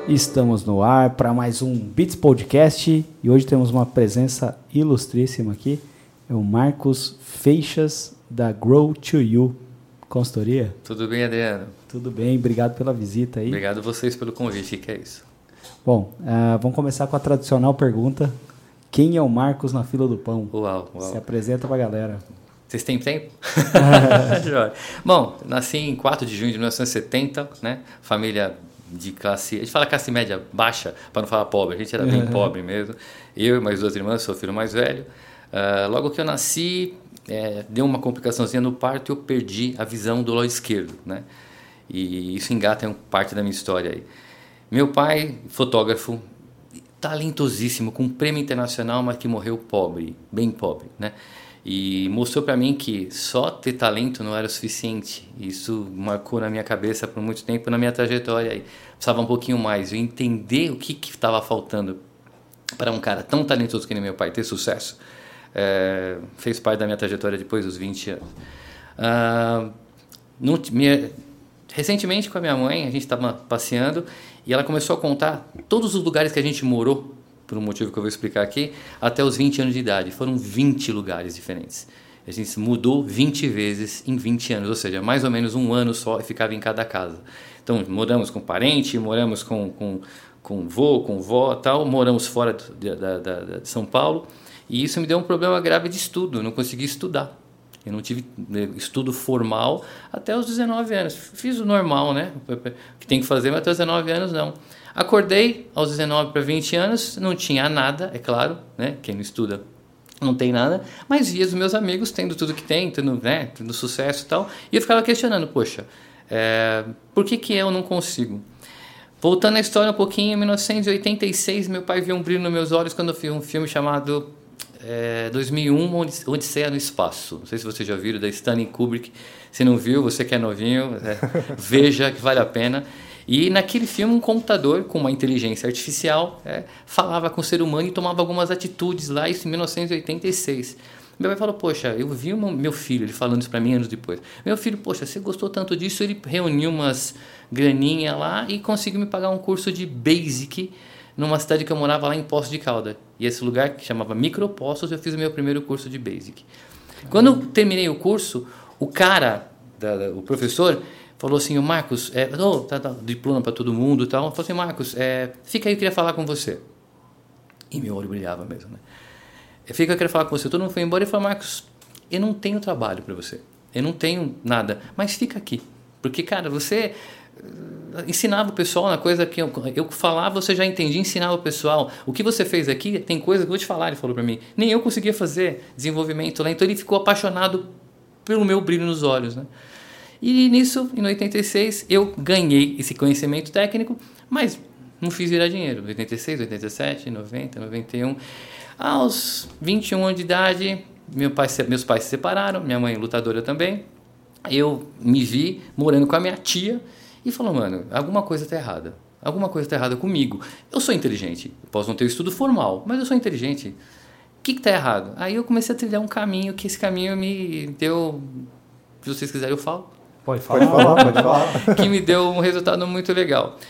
Estamos no ar para mais um Beats Podcast e hoje temos uma presença ilustríssima aqui. É o Marcos Feixas, da Grow to You Consultoria. Tudo bem, Adriano? Tudo bem, obrigado pela visita aí. Obrigado a vocês pelo convite, que é isso. Bom, vamos começar com a tradicional pergunta. Quem é o Marcos na fila do pão? Uau. Se apresenta para a galera. Vocês têm tempo? Bom, nasci em 4 de junho de 1970, né? Família de classe... A gente fala classe média baixa, para não falar pobre. A gente era bem pobre mesmo. Eu e mais 2 irmãs, sou o filho mais velho. Logo que eu nasci, deu uma complicaçãozinha no parto e eu perdi a visão do lado esquerdo, né? E isso engata parte da minha história aí. Meu pai, fotógrafo, talentosíssimo, com prêmio internacional, mas que morreu pobre, bem pobre, né? E mostrou para mim que só ter talento não era o suficiente. Isso marcou na minha cabeça por muito tempo, na minha trajetória. E precisava um pouquinho mais, eu entender o que estava faltando para um cara tão talentoso que nem meu pai ter sucesso. Fez parte da minha trajetória depois dos 20 anos. Recentemente, com a minha mãe, a gente estava passeando e ela começou a contar todos os lugares que a gente morou, por um motivo que eu vou explicar aqui, até os 20 anos de idade. Foram 20 lugares diferentes. A gente se mudou 20 vezes em 20 anos, ou seja, mais ou menos um ano só e ficava em cada casa. Então, moramos com parente, moramos com vô, com vó, tal, moramos fora de São Paulo, e isso me deu um problema grave de estudo, eu não consegui estudar. Eu não tive estudo formal até os 19 anos. Fiz o normal, né? Que tem que fazer, mas até os 19 anos não. Acordei aos 19 para 20 anos, não tinha nada, é claro, né? Quem não estuda não tem nada, mas via os meus amigos tendo tudo que tem, tendo sucesso e tal, e eu ficava questionando, poxa, por que eu não consigo? Voltando à história um pouquinho, em 1986, meu pai viu um brilho nos meus olhos quando eu fiz um filme chamado 2001, Odisseia no Espaço. Não sei se vocês já viram, da Stanley Kubrick. Se não viu, você que é novinho, veja que vale a pena. E naquele filme, um computador com uma inteligência artificial falava com o ser humano e tomava algumas atitudes lá, isso em 1986. Meu pai falou, poxa, eu vi meu filho, ele falando isso para mim anos depois. Meu filho, poxa, você gostou tanto disso? Ele reuniu umas graninhas lá e conseguiu me pagar um curso de Basic numa cidade que eu morava lá em Poços de Caldas. E esse lugar, que chamava Micropostos, eu fiz o meu primeiro curso de Basic. Quando eu terminei o curso, o professor, falou assim, o Marcos, diploma para todo mundo e tal. Falou assim, Marcos, fica aí, eu queria falar com você. E meu olho brilhava mesmo, né? Fica aí, eu queria falar com você. Todo mundo foi embora e falou, Marcos, eu não tenho trabalho para você. Eu não tenho nada, mas fica aqui. Porque, cara, você ensinava o pessoal na coisa que eu falava, você já entendia, ensinava o pessoal. O que você fez aqui, tem coisa que eu vou te falar, ele falou para mim. Nem eu conseguia fazer desenvolvimento lá, então ele ficou apaixonado pelo meu brilho nos olhos, né? E nisso, em 86, eu ganhei esse conhecimento técnico, mas não fiz virar dinheiro. 86, 87, 90, 91. Aos 21 anos de idade, meus pais se separaram, minha mãe lutadora também. Eu me vi morando com a minha tia e falou, mano, alguma coisa está errada. Alguma coisa está errada comigo. Eu sou inteligente, posso não ter estudo formal, mas eu sou inteligente. O que está errado? Aí eu comecei a trilhar um caminho, que esse caminho me deu... Se vocês quiserem eu falo. Pode falar. Que me deu um resultado muito legal.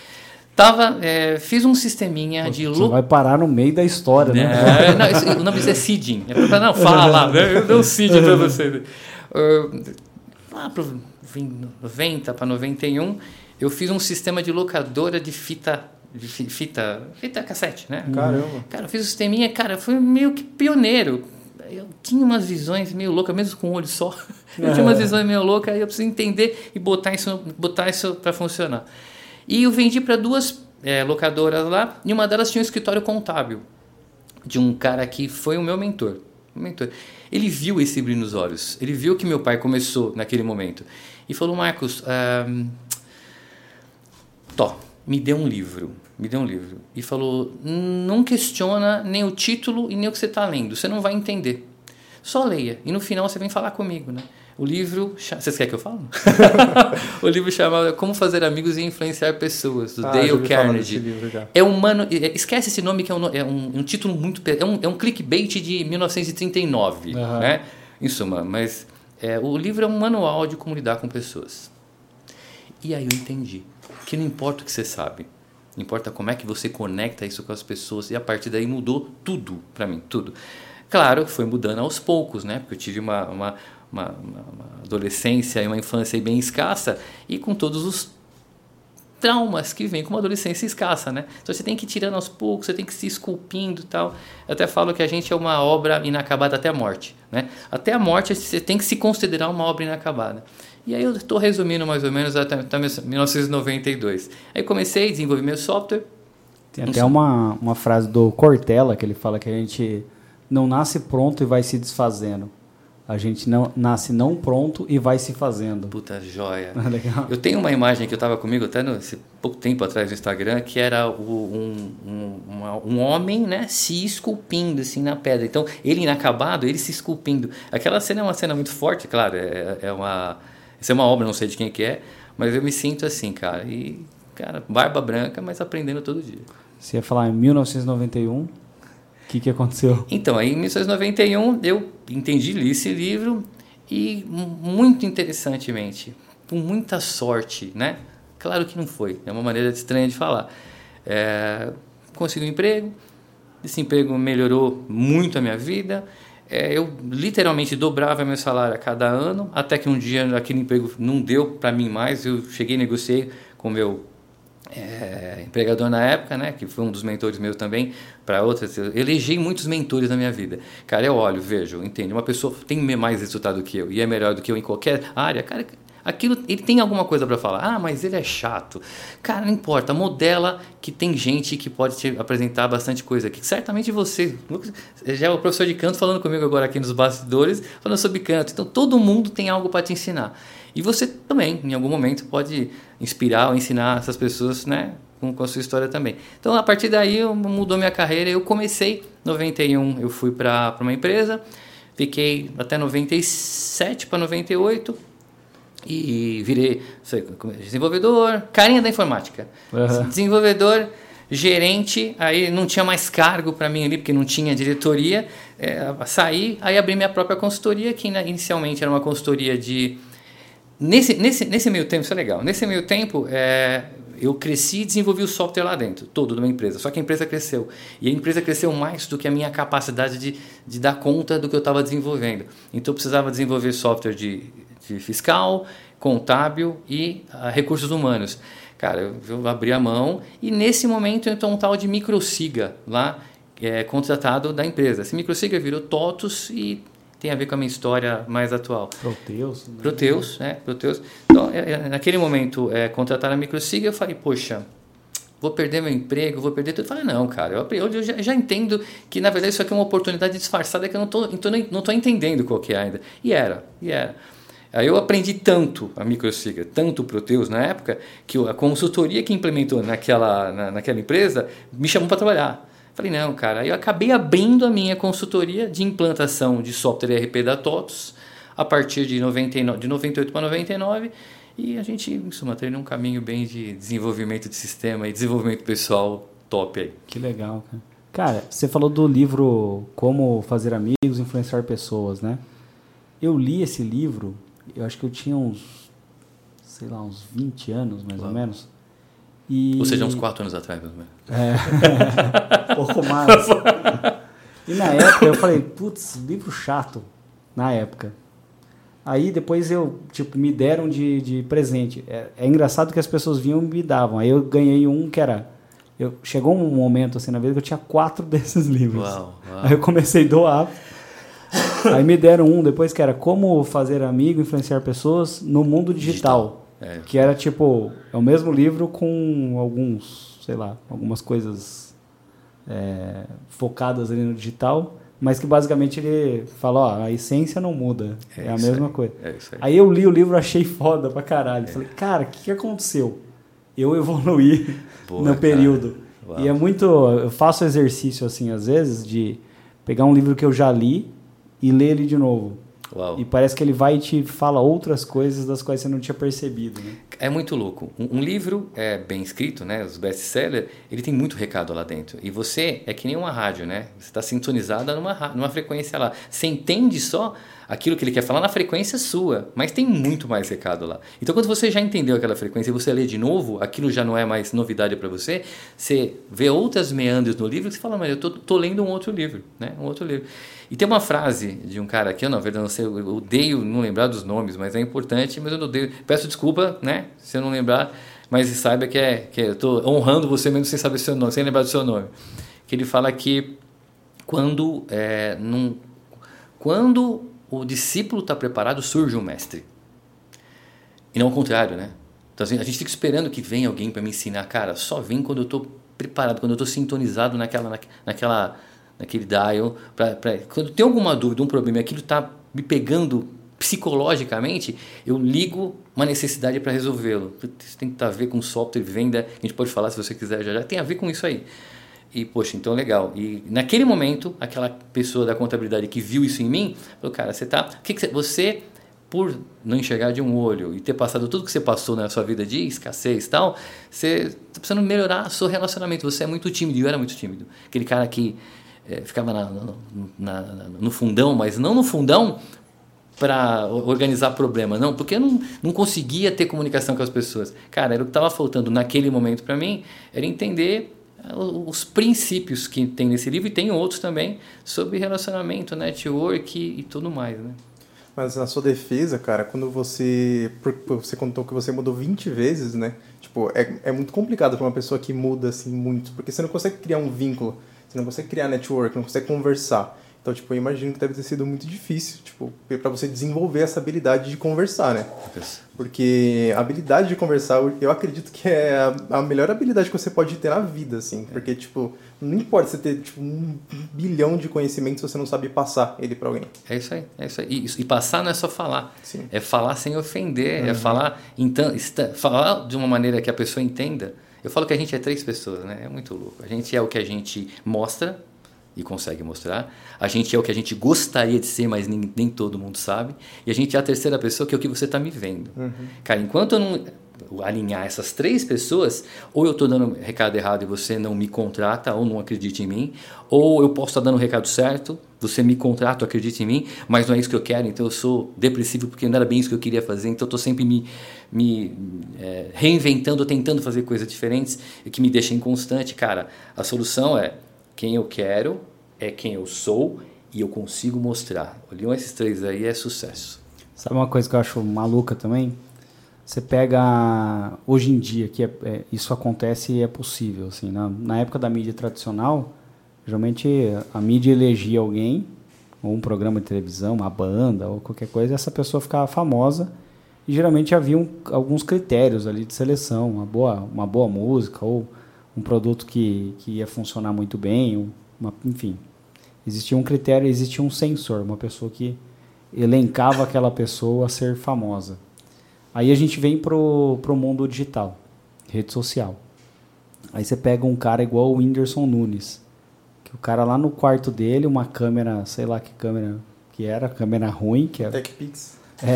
Fiz um sisteminha de... Você vai parar no meio da história, né? O nome disso é seeding. Não, fala lá, eu dou seeding para você. Lá para 90 para 91, eu fiz um sistema de locadora de fita cassete, né? Caramba. Cara, eu fiz um sisteminha, cara, foi meio que pioneiro. Eu tinha umas visões meio loucas, mesmo com um olho só. Eu tinha umas visões meio loucas, aí eu preciso entender e botar isso para funcionar. E eu vendi para 2 locadoras lá, e uma delas tinha um escritório contábil de um cara que foi o meu mentor. Ele viu esse brilho nos olhos, ele viu que meu pai começou naquele momento e falou, Marcos, me dê um livro, e falou, não questiona nem o título e nem o que você está lendo, você não vai entender, só leia, e no final você vem falar comigo, né? O livro, vocês querem que eu fale? O livro chamado Como Fazer Amigos e Influenciar Pessoas, do Dale Carnegie. Esquece esse nome, que é um título muito... É um clickbait de 1939, né? Em suma, mas o livro é um manual de como lidar com pessoas. E aí eu entendi que não importa o que você sabe, Não importa como é que você conecta isso com as pessoas. E a partir daí mudou tudo para mim, tudo. Claro que foi mudando aos poucos, né? Porque eu tive uma adolescência e uma infância bem escassa e com todos os traumas que vem com uma adolescência escassa, né? Então você tem que ir tirando aos poucos, você tem que se esculpindo e tal. Eu até falo que a gente é uma obra inacabada até a morte, né? Até a morte você tem que se considerar uma obra inacabada. E aí eu estou resumindo mais ou menos até 1992. Aí comecei a desenvolver meu software. Tem até uma frase do Cortella que ele fala que a gente não nasce pronto e vai se desfazendo. A gente nasce não pronto e vai se fazendo. Puta joia. Legal. Eu tenho uma imagem que eu estava comigo até pouco tempo atrás no Instagram, que era um homem, né, se esculpindo assim na pedra. Então, ele inacabado, ele se esculpindo. Aquela cena é uma cena muito forte, claro. Isso é uma obra, não sei de quem que é, mas eu me sinto assim, cara. E, cara, barba branca, mas aprendendo todo dia. Você ia falar em 1991... O que aconteceu? Então, aí em 1991 eu li esse livro e, muito interessantemente, com muita sorte, né? Claro que não foi, é uma maneira estranha de falar. Consegui um emprego, esse emprego melhorou muito a minha vida. Eu literalmente dobrava meu salário a cada ano, até que um dia aquele emprego não deu para mim mais. Eu cheguei e negociei com o meu empregador na época, né, que foi um dos mentores meus também, para outras. Eu elegi muitos mentores na minha vida. Cara, eu olho, vejo, entendo. Uma pessoa tem mais resultado do que eu e é melhor do que eu em qualquer área, cara, aquilo, ele tem alguma coisa para falar. Ah, mas ele é chato. Cara, não importa, modela que tem gente que pode te apresentar bastante coisa aqui. Certamente você, já é o professor de canto falando comigo agora aqui nos bastidores, falando sobre canto. Então, todo mundo tem algo para te ensinar. E você também, em algum momento, pode inspirar ou ensinar essas pessoas, né, com a sua história também. Então, a partir daí, mudou minha carreira. Eu comecei, em 91, eu fui para uma empresa, fiquei até 97 para 98 e virei desenvolvedor, carinha da informática. Uhum. Desenvolvedor, gerente, aí não tinha mais cargo para mim ali, porque não tinha diretoria. Saí, aí abri minha própria consultoria, que inicialmente era uma consultoria de... Nesse meio tempo, isso é legal. Nesse meio tempo, eu cresci e desenvolvi o software lá dentro, todo de uma empresa. Só que a empresa cresceu. E a empresa cresceu mais do que a minha capacidade de dar conta do que eu estava desenvolvendo. Então, eu precisava desenvolver software de fiscal, contábil e recursos humanos. Cara, eu abri a mão e, nesse momento, entrou um tal de Microsiga lá, contratado da empresa. Esse Microsiga virou TOTUS e... tem a ver com a minha história mais atual. Proteus. Né? Proteus. Então, naquele momento, contrataram a Microsiga, eu falei, poxa, vou perder meu emprego, vou perder tudo. Eu falei, não, cara, eu já entendo que, na verdade, isso aqui é uma oportunidade disfarçada que eu não tô entendendo qual que é ainda. E era. Aí eu aprendi tanto a Microsiga, tanto o Proteus na época, que a consultoria que implementou naquela empresa me chamou para trabalhar. Falei, não, cara. Aí eu acabei abrindo a minha consultoria de implantação de software ERP da TOTUS a partir de 98 para 99. E a gente, em suma, treinou um caminho bem de desenvolvimento de sistema e desenvolvimento pessoal top aí. Que legal, cara. Cara, você falou do livro Como Fazer Amigos, Influenciar Pessoas, né? Eu li esse livro, eu acho que eu tinha uns 20 anos, mais ou menos. Ou seja, uns 4 anos atrás, mais ou menos. Pouco mais. E na época eu falei, putz, livro chato. Na época. Aí depois me deram de presente. É engraçado que as pessoas vinham e me davam. Aí eu ganhei um que era... chegou um momento assim na vida que eu tinha 4 desses livros. Uau. Aí eu comecei a doar. Aí me deram um depois que era Como Fazer Amigo, Influenciar Pessoas no Mundo Digital. Que era é o mesmo livro com algumas coisas focadas ali no digital, mas que basicamente ele fala, a essência não muda, é a mesma coisa. Isso aí. Aí eu li o livro, achei foda pra caralho. Falei, cara, o que aconteceu? Eu evoluí no período. E eu faço exercício assim, às vezes, de pegar um livro que eu já li e ler ele de novo. Uau. E parece que ele vai e te fala outras coisas das quais você não tinha percebido, né? É muito louco. Um livro é bem escrito, né? Os best-sellers, ele tem muito recado lá dentro. E você é que nem uma rádio, né? Você está sintonizada numa frequência lá. Você entende só aquilo que ele quer falar na frequência sua, mas tem muito mais recado lá. Então, quando você já entendeu aquela frequência e você lê de novo, aquilo já não é mais novidade para você, você vê outras meandros no livro e você fala, mas eu tô lendo um outro livro, né? Um outro livro. E tem uma frase de um cara aqui, na verdade, não sei, eu odeio não lembrar dos nomes, mas é importante, mas eu não odeio. Peço desculpa, né, se eu não lembrar, mas saiba que eu estou honrando você mesmo sem saber seu nome, sem lembrar do seu nome. Que ele fala que quando o discípulo está preparado, surge um mestre. E não o contrário, né? Então, assim, a gente fica esperando que venha alguém para me ensinar. Cara, só vem quando eu estou preparado, quando eu estou sintonizado naquele dial. Quando tem alguma dúvida, um problema, e aquilo está me pegando psicologicamente, eu ligo uma necessidade para resolvê-lo. Isso tem que ter a ver com software, venda, a gente pode falar se você quiser já, tem a ver com isso aí. E, poxa, então legal. E naquele momento, aquela pessoa da contabilidade que viu isso em mim, falou, cara, você, por não enxergar de um olho e ter passado tudo que você passou na sua vida de escassez e tal, você está precisando melhorar o seu relacionamento. Você é muito tímido, e eu era muito tímido. Aquele cara que ficava no fundão, mas não no fundão para organizar problema, não, porque eu não conseguia ter comunicação com as pessoas. Cara, era o que estava faltando naquele momento para mim, era entender os princípios que tem nesse livro, e tem outros também sobre relacionamento, network e tudo mais, né? Mas na sua defesa, cara, quando você contou que você mudou 20 vezes, né? Tipo, é muito complicado para uma pessoa que muda assim muito, porque você não consegue criar um vínculo, você não consegue criar network, não consegue conversar. Então, tipo, eu imagino que deve ter sido muito difícil, tipo, para você desenvolver essa habilidade de conversar, né? Porque a habilidade de conversar, eu acredito que é a melhor habilidade que você pode ter na vida, assim. Porque, tipo, não importa você ter, tipo, 1 bilhão de conhecimentos se você não sabe passar ele para alguém. É isso aí, é isso aí. E passar não é só falar. Sim. É falar sem ofender, é falar de uma maneira que a pessoa entenda. Eu falo que a gente é 3 pessoas, né? É muito louco. A gente é o que a gente mostra e consegue mostrar. A gente é o que a gente gostaria de ser, mas nem todo mundo sabe. E a gente é a terceira pessoa, que é o que você está me vendo. Cara, enquanto eu não alinhar essas 3 pessoas, ou eu estou dando recado errado e você não me contrata, ou não acredita em mim, ou eu posso estar dando o recado certo, você me contrata, acredita em mim, mas não é isso que eu quero, então eu sou depressivo porque não era bem isso que eu queria fazer, então eu estou sempre me reinventando, tentando fazer coisas diferentes, e que me deixa inconstante. Cara, a solução é: quem eu quero é quem eu sou e eu consigo mostrar. Olham esses 3 aí, é sucesso. Sabe uma coisa que eu acho maluca também? Você pega, hoje em dia, que isso acontece e é possível. Assim, na época da mídia tradicional, geralmente a mídia elegia alguém, ou um programa de televisão, uma banda, ou qualquer coisa, e essa pessoa ficava famosa, e geralmente haviam alguns critérios ali de seleção, uma boa música, ou um produto que ia funcionar muito bem, enfim. Existia um critério, existia um censor, uma pessoa que elencava aquela pessoa a ser famosa. Aí a gente vem pro mundo digital, rede social. Aí você pega um cara igual o Whindersson Nunes, que o cara lá no quarto dele, uma câmera, sei lá que câmera que era, câmera ruim, que era TechPix.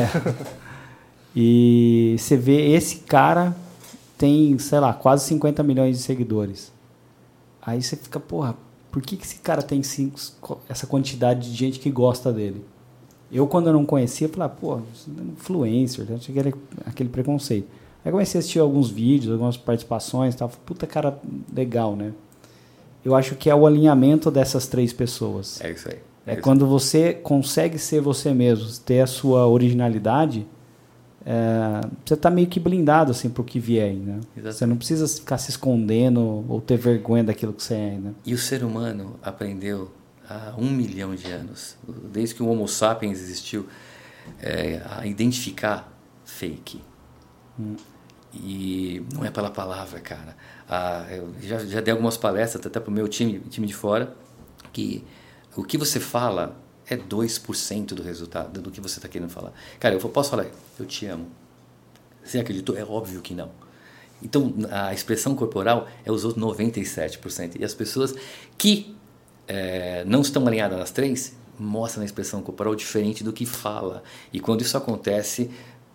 E você vê esse cara tem, sei lá, quase 50 milhões de seguidores. Aí você fica, porra, por que esse cara tem essa quantidade de gente que gosta dele? Eu, quando eu não conhecia, falava, pô, influencer, tinha aquele preconceito. Aí comecei a assistir alguns vídeos, algumas participações, tal. Puta, cara, legal, né? Eu acho que é o alinhamento dessas 3 pessoas. É isso aí. Quando você consegue ser você mesmo, ter a sua originalidade, você tá meio que blindado assim, pro que vier aí, né? Você não precisa ficar se escondendo ou ter vergonha daquilo que você é, né? E o ser humano aprendeu há 1 milhão de anos, desde que o Homo sapiens existiu, a identificar fake. E não é pela palavra, cara. Eu já dei algumas palestras até para o meu time de fora, que o que você fala é 2% do resultado do que você está querendo falar. Cara, eu posso falar, eu te amo. Você acreditou? É óbvio que não. Então, a expressão corporal é os outros 97%. E as pessoas que não estão alinhadas nas 3, mostram na expressão corporal diferente do que fala. E quando isso acontece,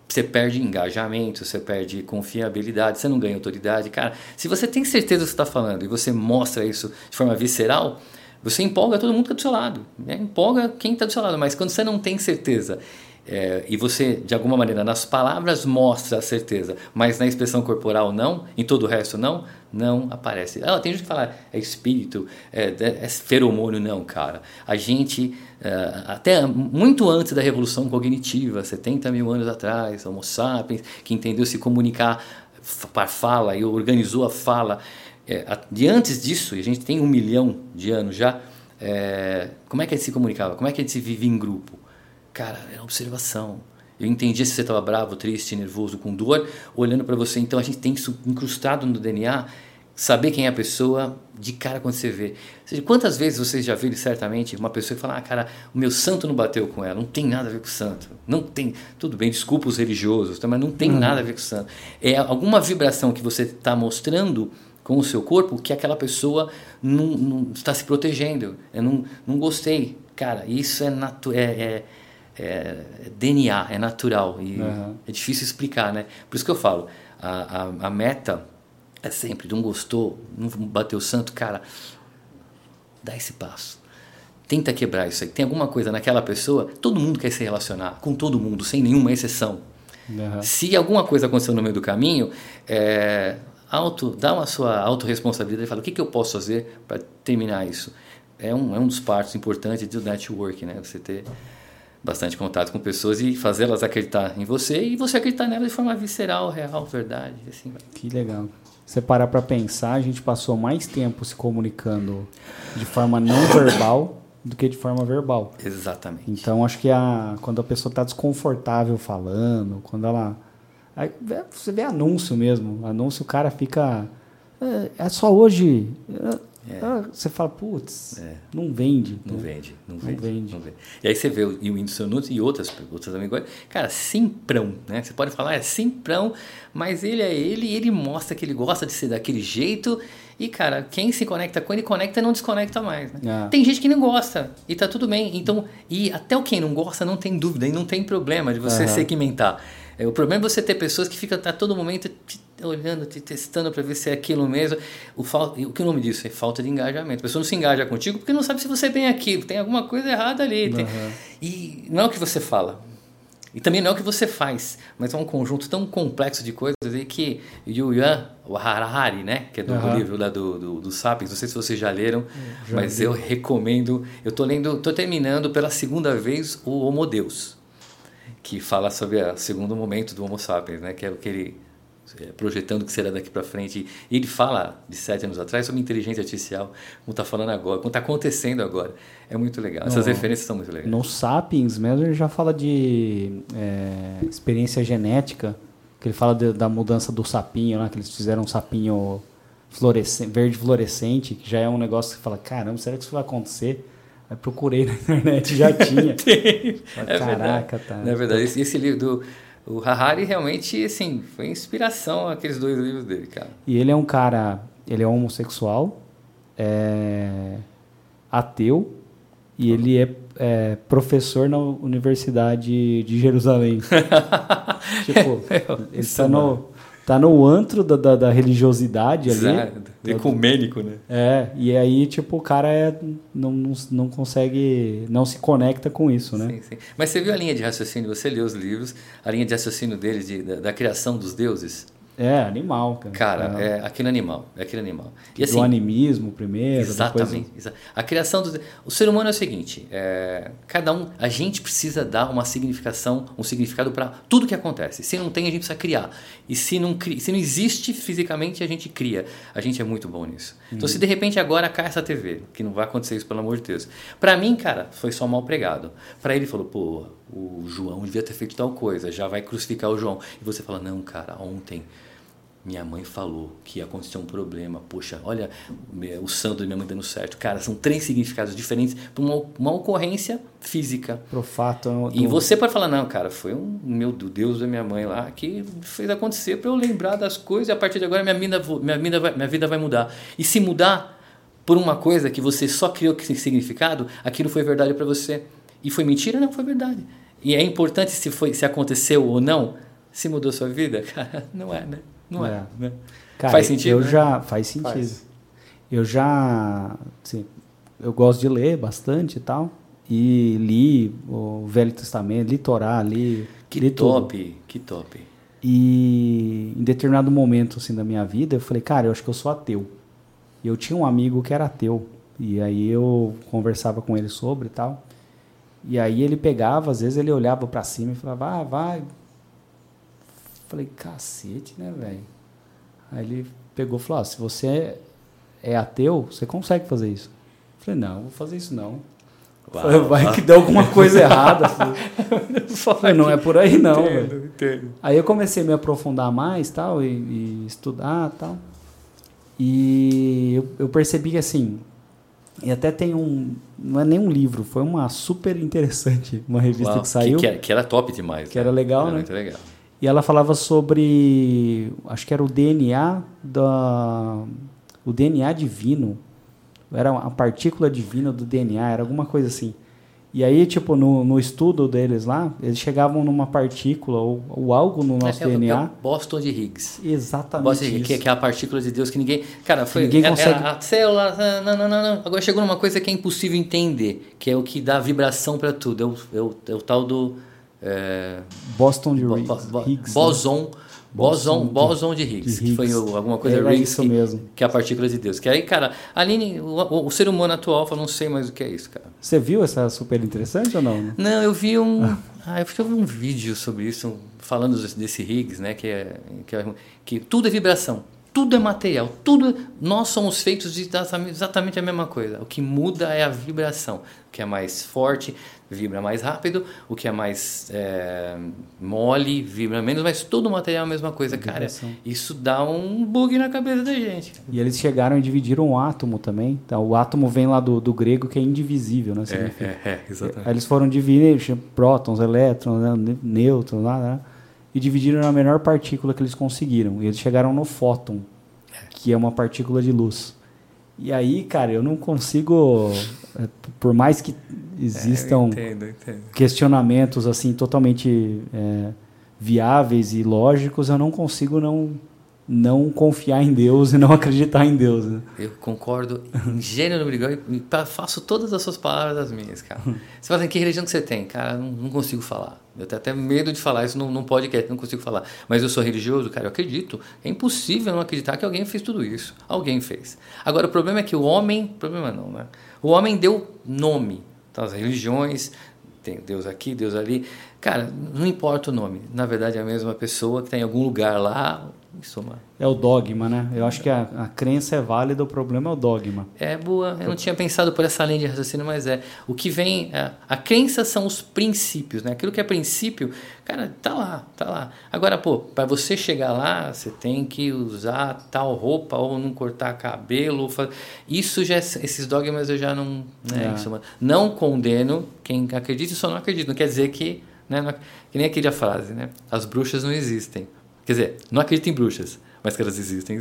você perde engajamento, você perde confiabilidade, você não ganha autoridade. Cara, se você tem certeza do que você está falando e você mostra isso de forma visceral, você empolga todo mundo que está do seu lado, né? Empolga quem está do seu lado. Mas quando você não tem certeza e você, de alguma maneira, nas palavras mostra a certeza, mas na expressão corporal não, em todo o resto não aparece. Tem gente que fala, é espírito, é feromônio. Não, cara. A gente, até muito antes da revolução cognitiva, 70 mil anos atrás, Homo sapiens, que entendeu se comunicar para fala e organizou a fala. De antes disso, e a gente tem 1 milhão de anos já, como é que a gente se comunicava? Como é que a gente se vive em grupo? Cara, era observação. Eu entendia se você estava bravo, triste, nervoso, com dor, olhando para você. Então a gente tem isso incrustado no DNA, saber quem é a pessoa de cara quando você vê. Ou seja, quantas vezes vocês já viram certamente uma pessoa que fala, cara, o meu santo não bateu com ela, não tem nada a ver com o santo. Não tem, tudo bem, desculpa os religiosos, mas não tem nada a ver com o santo. É alguma vibração que você está mostrando com o seu corpo que aquela pessoa não está se protegendo. Eu não gostei. Cara, isso é DNA, é natural e é difícil explicar, né? Por isso que eu falo, a meta é sempre, não gostou, não bateu o santo, cara, dá esse passo. Tenta quebrar isso aí. Tem alguma coisa naquela pessoa, todo mundo quer se relacionar com todo mundo, sem nenhuma exceção. Se alguma coisa aconteceu no meio do caminho, dá uma sua autorresponsabilidade e fala, o que eu posso fazer para terminar isso? É um dos partes importantes do network, né? Você ter bastante contato com pessoas e fazê-las acreditar em você e você acreditar nelas de forma visceral, real, verdade. Assim. Que legal. Você parar para pensar, a gente passou mais tempo se comunicando de forma não verbal do que de forma verbal. Exatamente. Então, acho que quando a pessoa está desconfortável falando, quando ela... Aí, você vê anúncio mesmo. Anúncio, o cara fica... É só hoje... Você fala, putz, não vende. Não vende. E aí você vê o Whindersson Nunes e outras amigos, cara, simprão, né? Você pode falar, simprão, mas ele é ele e ele mostra que ele gosta de ser daquele jeito. E, cara, quem se conecta com ele conecta e não desconecta mais, né? Tem gente que não gosta e tá tudo bem. Então, e até o quem não gosta não tem dúvida e não tem problema de você segmentar. O problema é você ter pessoas que ficam a todo momento te olhando, te testando para ver se é aquilo mesmo. O que o nome disso? É falta de engajamento. A pessoa não se engaja contigo porque não sabe se você tem aquilo. Tem alguma coisa errada ali. E não é o que você fala. E também não é o que você faz. Mas é um conjunto tão complexo de coisas aí que Yuval Harari, né? Que é do livro lá do Sapiens. Não sei se vocês já leram, mas eu recomendo. Eu tô terminando pela segunda vez o Homo Deus, que fala sobre o segundo momento do Homo sapiens, né? Que é o que ele projetando que será daqui para frente. E ele fala de 7 anos atrás sobre inteligência artificial, como está falando agora, como está acontecendo agora. É muito legal. Essas referências são muito legais. No Sapiens mesmo ele já fala de experiência genética, que ele fala da mudança do sapinho, né? Que eles fizeram um sapinho verde fluorescente, que já é um negócio que você fala, caramba, será que isso vai acontecer? Aí procurei na internet, já tinha. Caraca, tá. Na verdade, esse livro do Harari realmente, assim, foi inspiração aqueles 2 livros dele, cara. E ele é um cara, ele é homossexual, ateu, e ele é professor na Universidade de Jerusalém. Tipo, ele tá no antro da religiosidade ali. Exato. Ecumênico, né? E aí, tipo, o cara não consegue, não se conecta com isso, né? Sim. Mas você viu a linha de raciocínio, você leu os livros, a linha de raciocínio deles da criação dos deuses? Animal, cara. Cara, é aquele animal. E, assim, do animismo primeiro. Exatamente. A criação dos... O ser humano é o seguinte, cada um, a gente precisa dar uma significação, um significado para tudo que acontece. Se não tem, a gente precisa criar. E se não existe fisicamente, a gente cria. A gente é muito bom nisso. Então, se de repente agora cai essa TV, que não vai acontecer isso, pelo amor de Deus. Para mim, cara, foi só mal pregado. Para ele, falou, pô, o João devia ter feito tal coisa, já vai crucificar o João. E você fala, não, cara, ontem minha mãe falou que ia acontecer um problema. Poxa, olha o santo da minha mãe dando certo. Cara, são 3 significados diferentes para uma ocorrência física. Pro fato. E você pode falar, não, cara, foi meu Deus da minha mãe lá que fez acontecer para eu lembrar das coisas e a partir de agora minha vida vai mudar. E se mudar por uma coisa que você só criou que significado, aquilo foi verdade para você. E foi mentira? Não, foi verdade. E é importante se aconteceu ou não, Se mudou sua vida? Cara, não é, né? Não é. Né? Cara, faz sentido? Faz sentido. Eu já... Assim, eu gosto de ler bastante e tal. E li o Velho Testamento, li Torá, li top, tudo. Que top. E em determinado momento assim, da minha vida, eu falei, cara, eu acho que eu sou ateu. E eu tinha um amigo que era ateu. E aí eu conversava com ele sobre e tal. E aí ele pegava, às vezes ele olhava pra cima e falava, vai. Falei, cacete, né, velho? Aí ele pegou e falou, se você é ateu, você consegue fazer isso. Eu falei, não vou fazer isso não. Falei, vai que deu alguma coisa errada. Falei, não é por aí não. Entendo. Aí eu comecei a me aprofundar mais tal, e estudar tal. E eu percebi que assim, e até tem não é nem um livro, foi uma super interessante, uma revista que saiu. Que era top demais. Que era legal, era né? Muito legal. E ela falava sobre, acho que era o DNA o DNA divino, era a partícula divina do DNA, era alguma coisa assim. E aí, tipo, no estudo deles lá, eles chegavam numa partícula ou algo no nosso DNA. É o Boston de Higgs. Exatamente. Boston de Higgs, que é a partícula de Deus que ninguém... Cara, ninguém consegue... a célula... Não. Agora chegou numa coisa que é impossível entender, que é o que dá vibração para tudo. É o tal do... Boston de Higgs. Boson de Higgs, que foi alguma coisa Higgs, que é a partícula de Deus. Que aí, cara, Aline, o ser humano atual, eu não sei mais o que é isso, cara. Você viu essa super interessante ou não? Não, eu vi um vídeo sobre isso, falando desse Higgs, né, que tudo é vibração. Tudo é material, nós somos feitos de exatamente a mesma coisa. O que muda é a vibração. O que é mais forte vibra mais rápido, o que é mais mole vibra menos, mas todo o material é a mesma coisa. Cara, isso dá um bug na cabeça da gente. E eles chegaram e dividiram o átomo também. Então, o átomo vem lá do grego, que é indivisível, né? Exatamente. Aí eles foram dividir prótons, elétrons, né, nêutrons, né? E dividiram na menor partícula que eles conseguiram. E eles chegaram no fóton, que é uma partícula de luz. E aí, cara, eu não consigo... Por mais que existam questionamentos assim, totalmente viáveis e lógicos, eu não consigo não confiar em Deus e não acreditar em Deus. Né? Eu concordo em gênero, Brigão, e faço todas as suas palavras as minhas, cara. Você fala assim, que religião que você tem? Cara, não consigo falar. Eu tenho até medo de falar isso num podcast, não consigo falar. Mas eu sou religioso, cara, eu acredito. É impossível não acreditar que alguém fez tudo isso. Alguém fez. Agora, o problema é que o homem... Problema não, né? O homem deu nome. Então, as religiões... Tem Deus aqui, Deus ali. Cara, não importa o nome. Na verdade, é a mesma pessoa que está em algum lugar lá. Isso, mano. É o dogma, né? Eu acho que a crença é válida, o problema é o dogma. É boa. Eu não tinha pensado por essa linha de raciocínio, mas o que vem... A crença são os princípios, né? Aquilo que é princípio, cara, tá lá. Agora, para você chegar lá, você tem que usar tal roupa ou não cortar cabelo. Isso já... Esses dogmas eu já não... Não condeno quem acredita e só não acredita. Não quer dizer que... Né, que nem aquela frase, né? As bruxas não existem. Quer dizer, não acredito em bruxas, mas que elas existem.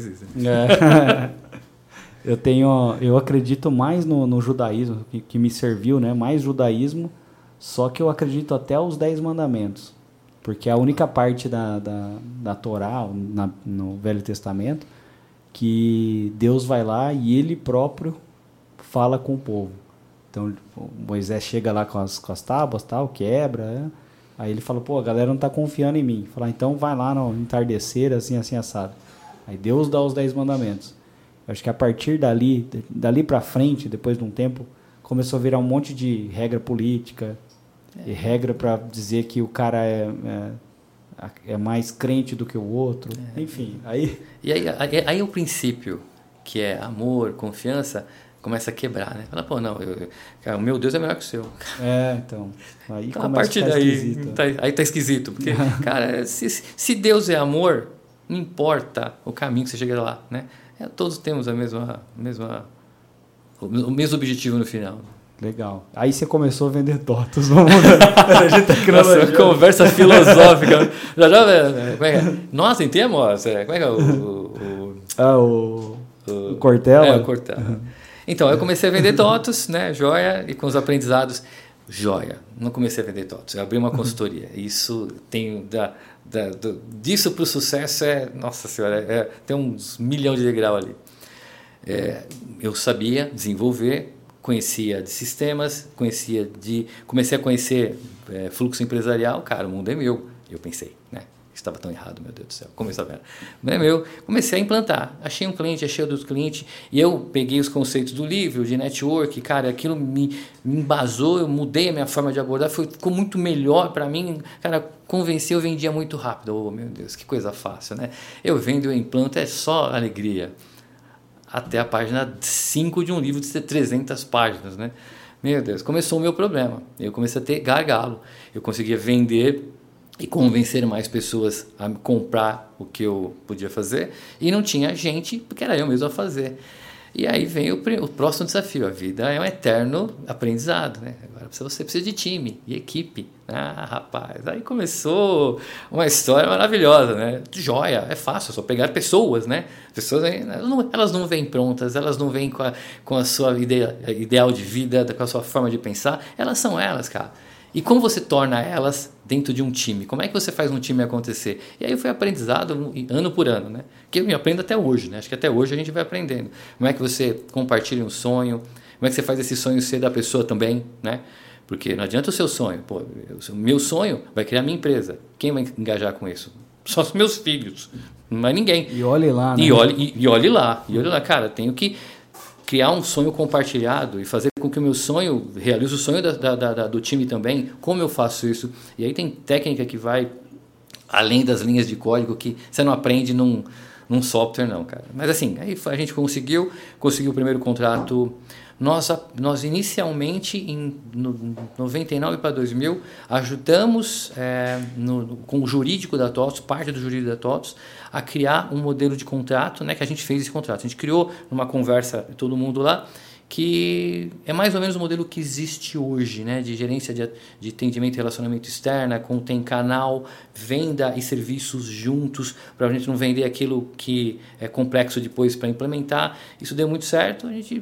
Eu acredito mais no judaísmo, que me serviu, né? Mais judaísmo, só que eu acredito até os 10 mandamentos. Porque é a única parte da Torá, no Velho Testamento, que Deus vai lá e Ele próprio fala com o povo. Então, Moisés chega lá com as tábuas, tal, quebra, né? Aí ele fala, a galera não tá confiando em mim. Fala, então vai lá no entardecer, assim, assado. Aí Deus dá os 10 mandamentos. Eu acho que a partir dali pra frente, depois de um tempo, começou a virar um monte de regra política, e regra para dizer que o cara é mais crente do que o outro. Enfim, aí... E aí o princípio, que é amor, confiança... começa a quebrar, né? Fala, o meu Deus é melhor que o seu. Então. Aí então, a partir daí, aí tá esquisito. Porque, cara, se Deus é amor, não importa o caminho que você chega lá, né? Todos temos o mesmo objetivo no final. Legal. Aí você começou a vender TOTUS. Vamos mudar. A gente tá Nossa, conversa filosófica. Nossa, em termos... Como é que é o Cortella? O Cortella. Então, eu comecei a vender TOTUS, né, joia, e com os aprendizados. Joia. Não comecei a vender TOTS. Eu abri uma consultoria. Isso tem... disso para o sucesso nossa senhora, tem uns milhões de degraus ali. Eu sabia desenvolver, conhecia de sistemas, comecei a conhecer fluxo empresarial. Cara, o mundo é meu. Eu pensei, né? Estava tão errado, meu Deus do céu. Como eu estava? Não é meu. Comecei a implantar. Achei um cliente, achei outro cliente. E eu peguei os conceitos do livro, de network. Cara, aquilo me embasou. Eu mudei a minha forma de abordar. Ficou muito melhor para mim. Cara, convenci, eu vendia muito rápido. Oh, meu Deus, que coisa fácil, né? Eu vendo, eu implanto, é só alegria. Até a página 5 de um livro de 300 páginas, né? Meu Deus, começou o meu problema. Eu comecei a ter gargalo. Eu conseguia vender e convencer mais pessoas a comprar o que eu podia fazer, e não tinha gente, porque era eu mesmo a fazer. E aí vem o próximo desafio. A vida é um eterno aprendizado, né? Agora você precisa de time e equipe. Ah, rapaz, aí começou uma história maravilhosa, né? Joia, é fácil, é só pegar pessoas, né? Pessoas, elas não vêm prontas, elas não vêm com a sua ideal de vida, com a sua forma de pensar, elas são elas, cara. E como você torna elas dentro de um time? Como é que você faz um time acontecer? E aí foi aprendizado ano por ano, né? Que eu me aprendo até hoje, né? Acho que até hoje a gente vai aprendendo. Como é que você compartilha um sonho? Como é que você faz esse sonho ser da pessoa também, né? Porque não adianta o seu sonho. Pô, o meu sonho vai criar minha empresa. Quem vai engajar com isso? Só os meus filhos. Não é ninguém. E olhe lá, né? E olhe lá. Cara, tenho que criar um sonho compartilhado e fazer com que o meu sonho realize o sonho do time também. Como eu faço isso? E aí tem técnica que vai além das linhas de código que você não aprende num software não, cara. Mas assim, aí a gente conseguiu o primeiro contrato. Nós inicialmente, em 99 para 2000, ajudamos com o jurídico da TOTS, parte do jurídico da TOTS, a criar um modelo de contrato, né, que a gente fez esse contrato. A gente criou numa conversa, todo mundo lá, que é mais ou menos o modelo que existe hoje, né, de gerência de atendimento e relacionamento externa, tem canal, venda e serviços juntos, para a gente não vender aquilo que é complexo depois para implementar. Isso deu muito certo, a gente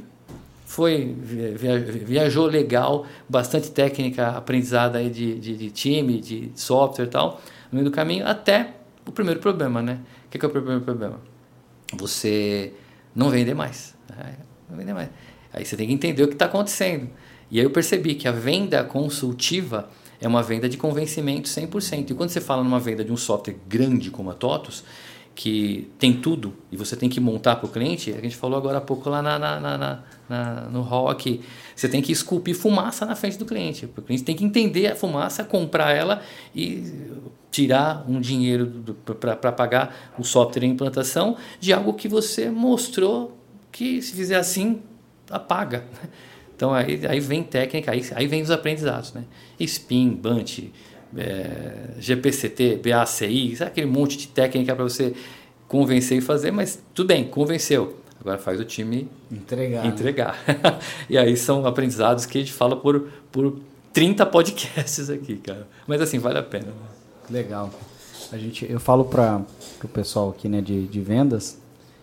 viajou legal, bastante técnica aprendizada aí de time, de software e tal, no meio do caminho, até o primeiro problema, né? O que é o primeiro problema? Você não vender mais. Não vender mais. Aí você tem que entender o que está acontecendo. E aí eu percebi que a venda consultiva é uma venda de convencimento 100%. E quando você fala numa venda de um software grande como a TOTOS, que tem tudo e você tem que montar para o cliente, a gente falou agora há pouco lá no hall aqui, você tem que esculpir fumaça na frente do cliente. O cliente tem que entender a fumaça, comprar ela e tirar um dinheiro para pagar o software de implantação de algo que você mostrou que se fizer assim, apaga. Então aí vem técnica, aí vem os aprendizados, né? Spin, Bunch, GPCT, BACI, sabe aquele monte de técnica para você convencer e fazer, mas tudo bem, convenceu. Agora faz o time entregar. Né? E aí são aprendizados que a gente fala por 30 podcasts aqui, cara. Mas assim, vale a pena. Né? Legal. Eu falo para o pessoal aqui, né, de vendas,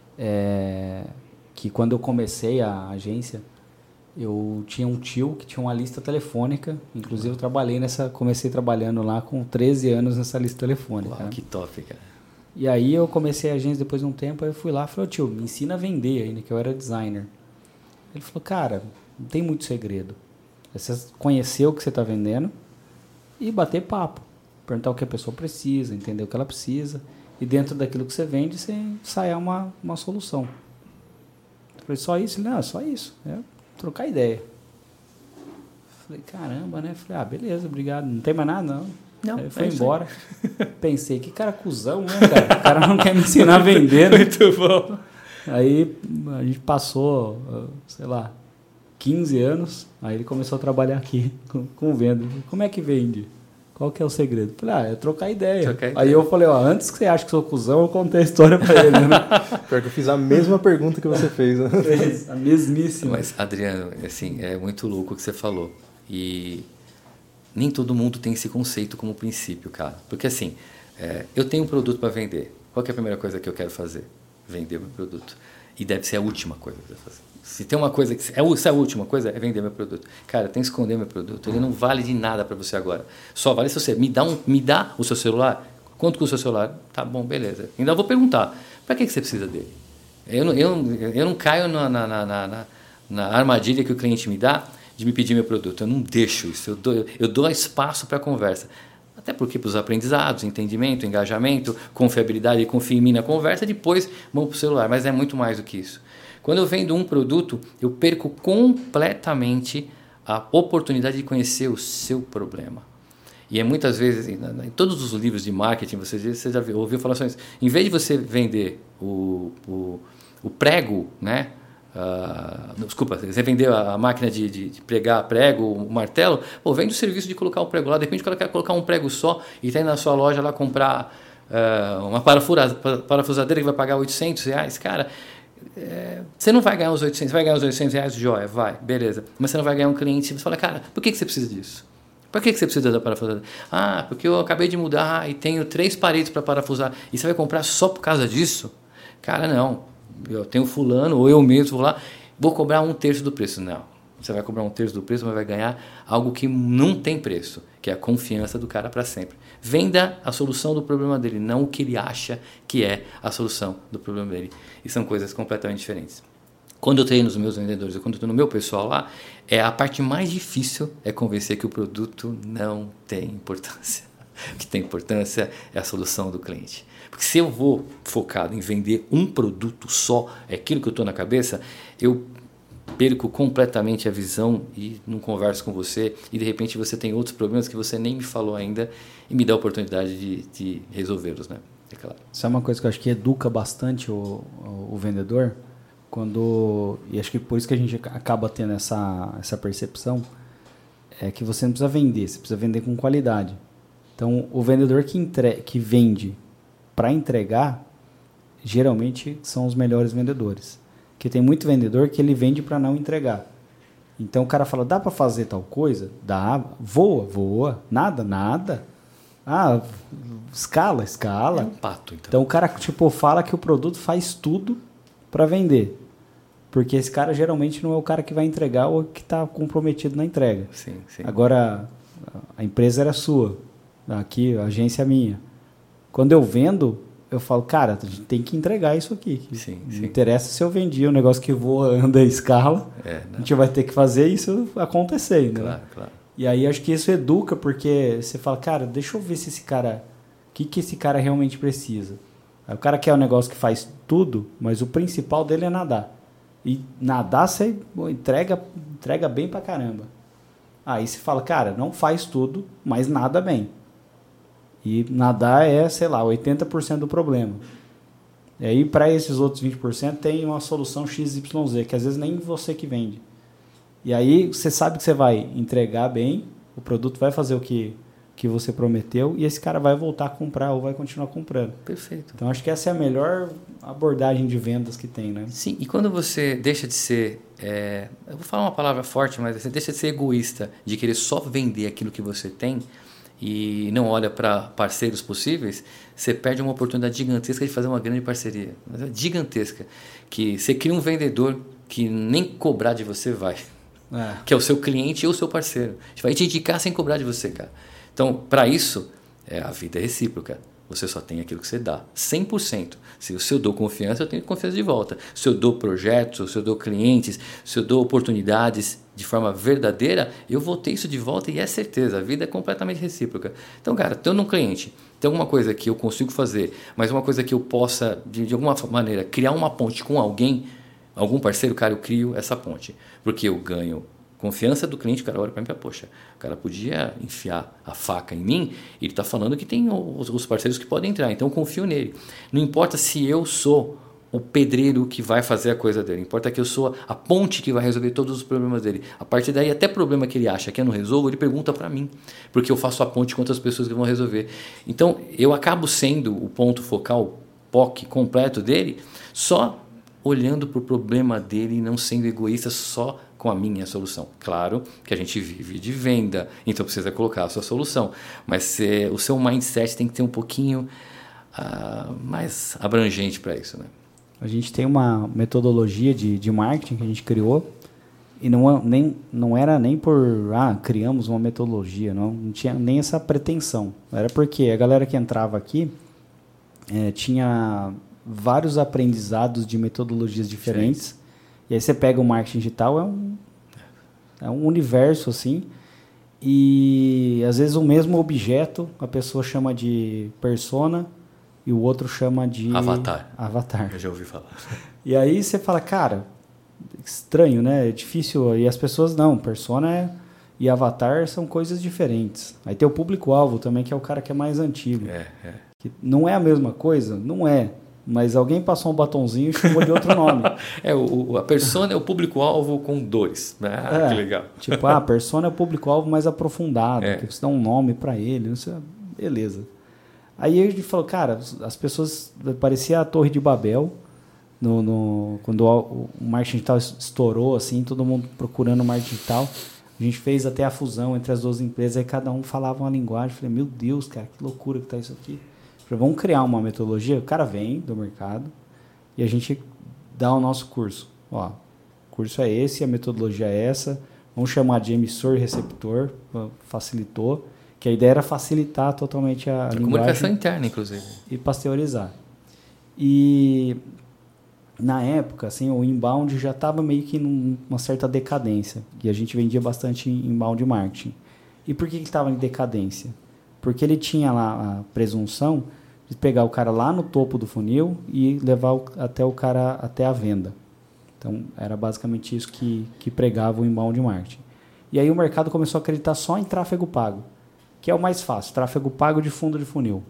que quando eu comecei a agência, eu tinha um tio que tinha uma lista telefônica. Inclusive eu comecei trabalhando lá com 13 anos nessa lista telefônica. Uau, que top, cara. E aí eu comecei a agência depois de um tempo, aí eu fui lá e falei, tio, me ensina a vender ainda, que eu era designer. Ele falou, cara, não tem muito segredo. É você conhecer o que você está vendendo e bater papo. Perguntar o que a pessoa precisa, entender o que ela precisa. E dentro daquilo que você vende, você ensaiar uma solução. Eu falei, só isso? Ele, não, é só isso. Trocar ideia. Falei, caramba, né? Falei, beleza, obrigado. Não tem mais nada, não. Aí foi embora. Pensei, que cara cuzão, né, cara? O cara não quer me ensinar a vender, né? Muito bom. Aí a gente passou, sei lá, 15 anos. Aí ele começou a trabalhar aqui com venda. Como é que vende? Qual que é o segredo? Falei, é trocar ideia. Aí eu falei, antes que você ache que sou cuzão, eu contei a história pra ele, né? Pior que eu fiz a mesma pergunta que você fez, né? A mesmíssima. Mas, Adriano, assim, é muito louco o que você falou. E nem todo mundo tem esse conceito como princípio, cara. Porque assim, eu tenho um produto para vender. Qual que é a primeira coisa que eu quero fazer? Vender o meu produto. E deve ser a última coisa que você vai fazer. Se tem uma coisa que... se é a última coisa, é vender meu produto. Cara, tem que esconder meu produto. Ele não vale de nada para você agora. Só vale se você me dá o seu celular. Quanto custa o seu celular? Tá bom, beleza. Ainda vou perguntar. Para que você precisa dele? Eu não caio na armadilha que o cliente me dá de me pedir meu produto. Eu não deixo isso. Eu dou espaço para a conversa. Até porque para os aprendizados, entendimento, engajamento, confiabilidade, confia em mim na conversa, depois vão para o celular. Mas é muito mais do que isso. Quando eu vendo um produto, eu perco completamente a oportunidade de conhecer o seu problema. E é muitas vezes, em todos os livros de marketing, você já ouviu falar assim, em vez de você vender o prego, né? Desculpa, você vendeu a máquina de pregar prego, o martelo, vende o serviço de colocar o prego lá. De repente o cara quer colocar um prego só e está indo na sua loja lá comprar uma parafusadeira que vai pagar R$800. Cara, você não vai ganhar os 800, você vai ganhar os R$800, joia, vai, beleza. Mas você não vai ganhar um cliente. Você fala, cara, por que você precisa disso? Para que você precisa da parafusadeira? Porque eu acabei de mudar e tenho 3 paredes para parafusar. E você vai comprar só por causa disso? Cara, não. Eu tenho fulano, ou eu mesmo vou lá, vou cobrar 1/3 do preço. Não. Você vai cobrar 1/3 do preço, mas vai ganhar algo que não tem preço, que é a confiança do cara para sempre. Venda a solução do problema dele, não o que ele acha que é a solução do problema dele. E são coisas completamente diferentes. Quando eu treino os meus vendedores, quando eu estou no meu pessoal lá, a parte mais difícil é convencer que o produto não tem importância. O que tem importância é a solução do cliente. Porque se eu vou focado em vender um produto só, é aquilo que eu estou na cabeça, eu perco completamente a visão e não converso com você e de repente você tem outros problemas que você nem me falou ainda e me dá a oportunidade de resolvê-los, né? É claro. Isso é uma coisa que eu acho que educa bastante o vendedor, e acho que por isso que a gente acaba tendo essa percepção, é que você não precisa vender, você precisa vender com qualidade. Então, o vendedor que vende para entregar, geralmente são os melhores vendedores. Porque tem muito vendedor que ele vende para não entregar. Então, o cara fala, dá para fazer tal coisa? Dá. Voa. Nada. Escala. É um pato, então. Então, o cara fala que o produto faz tudo para vender. Porque esse cara geralmente não é o cara que vai entregar ou que está comprometido na entrega. Sim. Agora, a empresa era sua. Aqui, a agência é minha. Quando eu vendo, eu falo, cara, a gente tem que entregar isso aqui. Sim. Não interessa se eu vendi um negócio que voa, anda, escala. A gente vai ter que fazer isso acontecer. Né? Claro. E aí, acho que isso educa, porque você fala, cara, deixa eu ver se esse cara... O que esse cara realmente precisa? Aí o cara quer um negócio que faz tudo, mas o principal dele é nadar. E nadar você entrega bem pra caramba. Aí você fala, cara, não faz tudo, mas nada bem. E nadar é, 80% do problema. E aí, para esses outros 20%, tem uma solução XYZ, que às vezes nem você que vende. E aí, você sabe que você vai entregar bem, o produto vai fazer o que você prometeu, e esse cara vai voltar a comprar ou vai continuar comprando. Perfeito. Então, acho que essa é a melhor abordagem de vendas que tem, né? Sim, e quando você deixa de ser... eu vou falar uma palavra forte, mas você deixa de ser egoísta, de querer só vender aquilo que você tem, e não olha para parceiros possíveis, você perde uma oportunidade gigantesca de fazer uma grande parceria. Gigantesca. Que você cria um vendedor que nem cobrar de você vai. Que é o seu cliente ou o seu parceiro. A gente vai te indicar sem cobrar de você, cara. Então, para isso, a vida é recíproca. Você só tem aquilo que você dá. 100%. Se eu dou confiança, eu tenho confiança de volta. Se eu dou projetos, se eu dou clientes, se eu dou oportunidades de forma verdadeira, eu vou ter isso de volta e é certeza. A vida é completamente recíproca. Então, cara, tendo um cliente, tem alguma coisa que eu consigo fazer, mas uma coisa que eu possa, de alguma maneira, criar uma ponte com alguém, algum parceiro, cara, eu crio essa ponte. Porque eu ganho confiança do cliente, o cara olha para mim e fala, poxa, o cara podia enfiar a faca em mim, e ele está falando que tem os parceiros que podem entrar, então eu confio nele. Não importa se eu sou o pedreiro que vai fazer a coisa dele, importa que eu sou a ponte que vai resolver todos os problemas dele. A partir daí, até problema que ele acha que eu não resolvo, ele pergunta para mim, porque eu faço a ponte com outras pessoas que vão resolver. Então, eu acabo sendo o ponto focal, o POC completo dele, só olhando para o problema dele e não sendo egoísta só com a minha solução. Claro que a gente vive de venda, então precisa colocar a sua solução, mas o seu mindset tem que ter um pouquinho mais abrangente para isso, né? A gente tem uma metodologia de marketing que a gente criou e não era nem por, criamos uma metodologia, não tinha nem essa pretensão. Era porque a galera que entrava aqui tinha vários aprendizados de metodologias diferentes. E aí você pega o marketing digital, é um universo assim, e às vezes o mesmo objeto a pessoa chama de persona e o outro chama de avatar. Eu já ouvi falar. E aí você fala, cara, estranho, né? É difícil. E as pessoas não, persona e avatar são coisas diferentes. Aí tem o público-alvo também, que é o cara que é mais antigo. Que não é a mesma coisa? Não é. Mas alguém passou um batonzinho e chamou de outro nome. A persona é o público-alvo com dores. Que legal. Tipo, a persona é o público-alvo mais aprofundado, que você dá um nome para ele, não sei, beleza. Aí a gente falou, cara, as pessoas, parecia a Torre de Babel, quando o marketing digital estourou, assim, todo mundo procurando marketing digital. A gente fez até a fusão entre as duas empresas, aí cada um falava uma linguagem. Falei, meu Deus, cara, que loucura que tá isso aqui. Falei, vamos criar uma metodologia. O cara vem do mercado e a gente dá o nosso curso. Ó, o curso é esse, a metodologia é essa. Vamos chamar de emissor e receptor, facilitou. Que a ideia era facilitar totalmente a linguagem. Comunicação interna, inclusive. E pasteurizar. E na época, assim, o inbound já estava meio que numa certa decadência. E a gente vendia bastante inbound marketing. E por que ele estava em decadência? Porque ele tinha lá a presunção de pegar o cara lá no topo do funil e levar até o cara até a venda. Então, era basicamente isso que pregava o inbound marketing. E aí o mercado começou a acreditar só em tráfego pago, que é o mais fácil, tráfego pago de fundo de funil.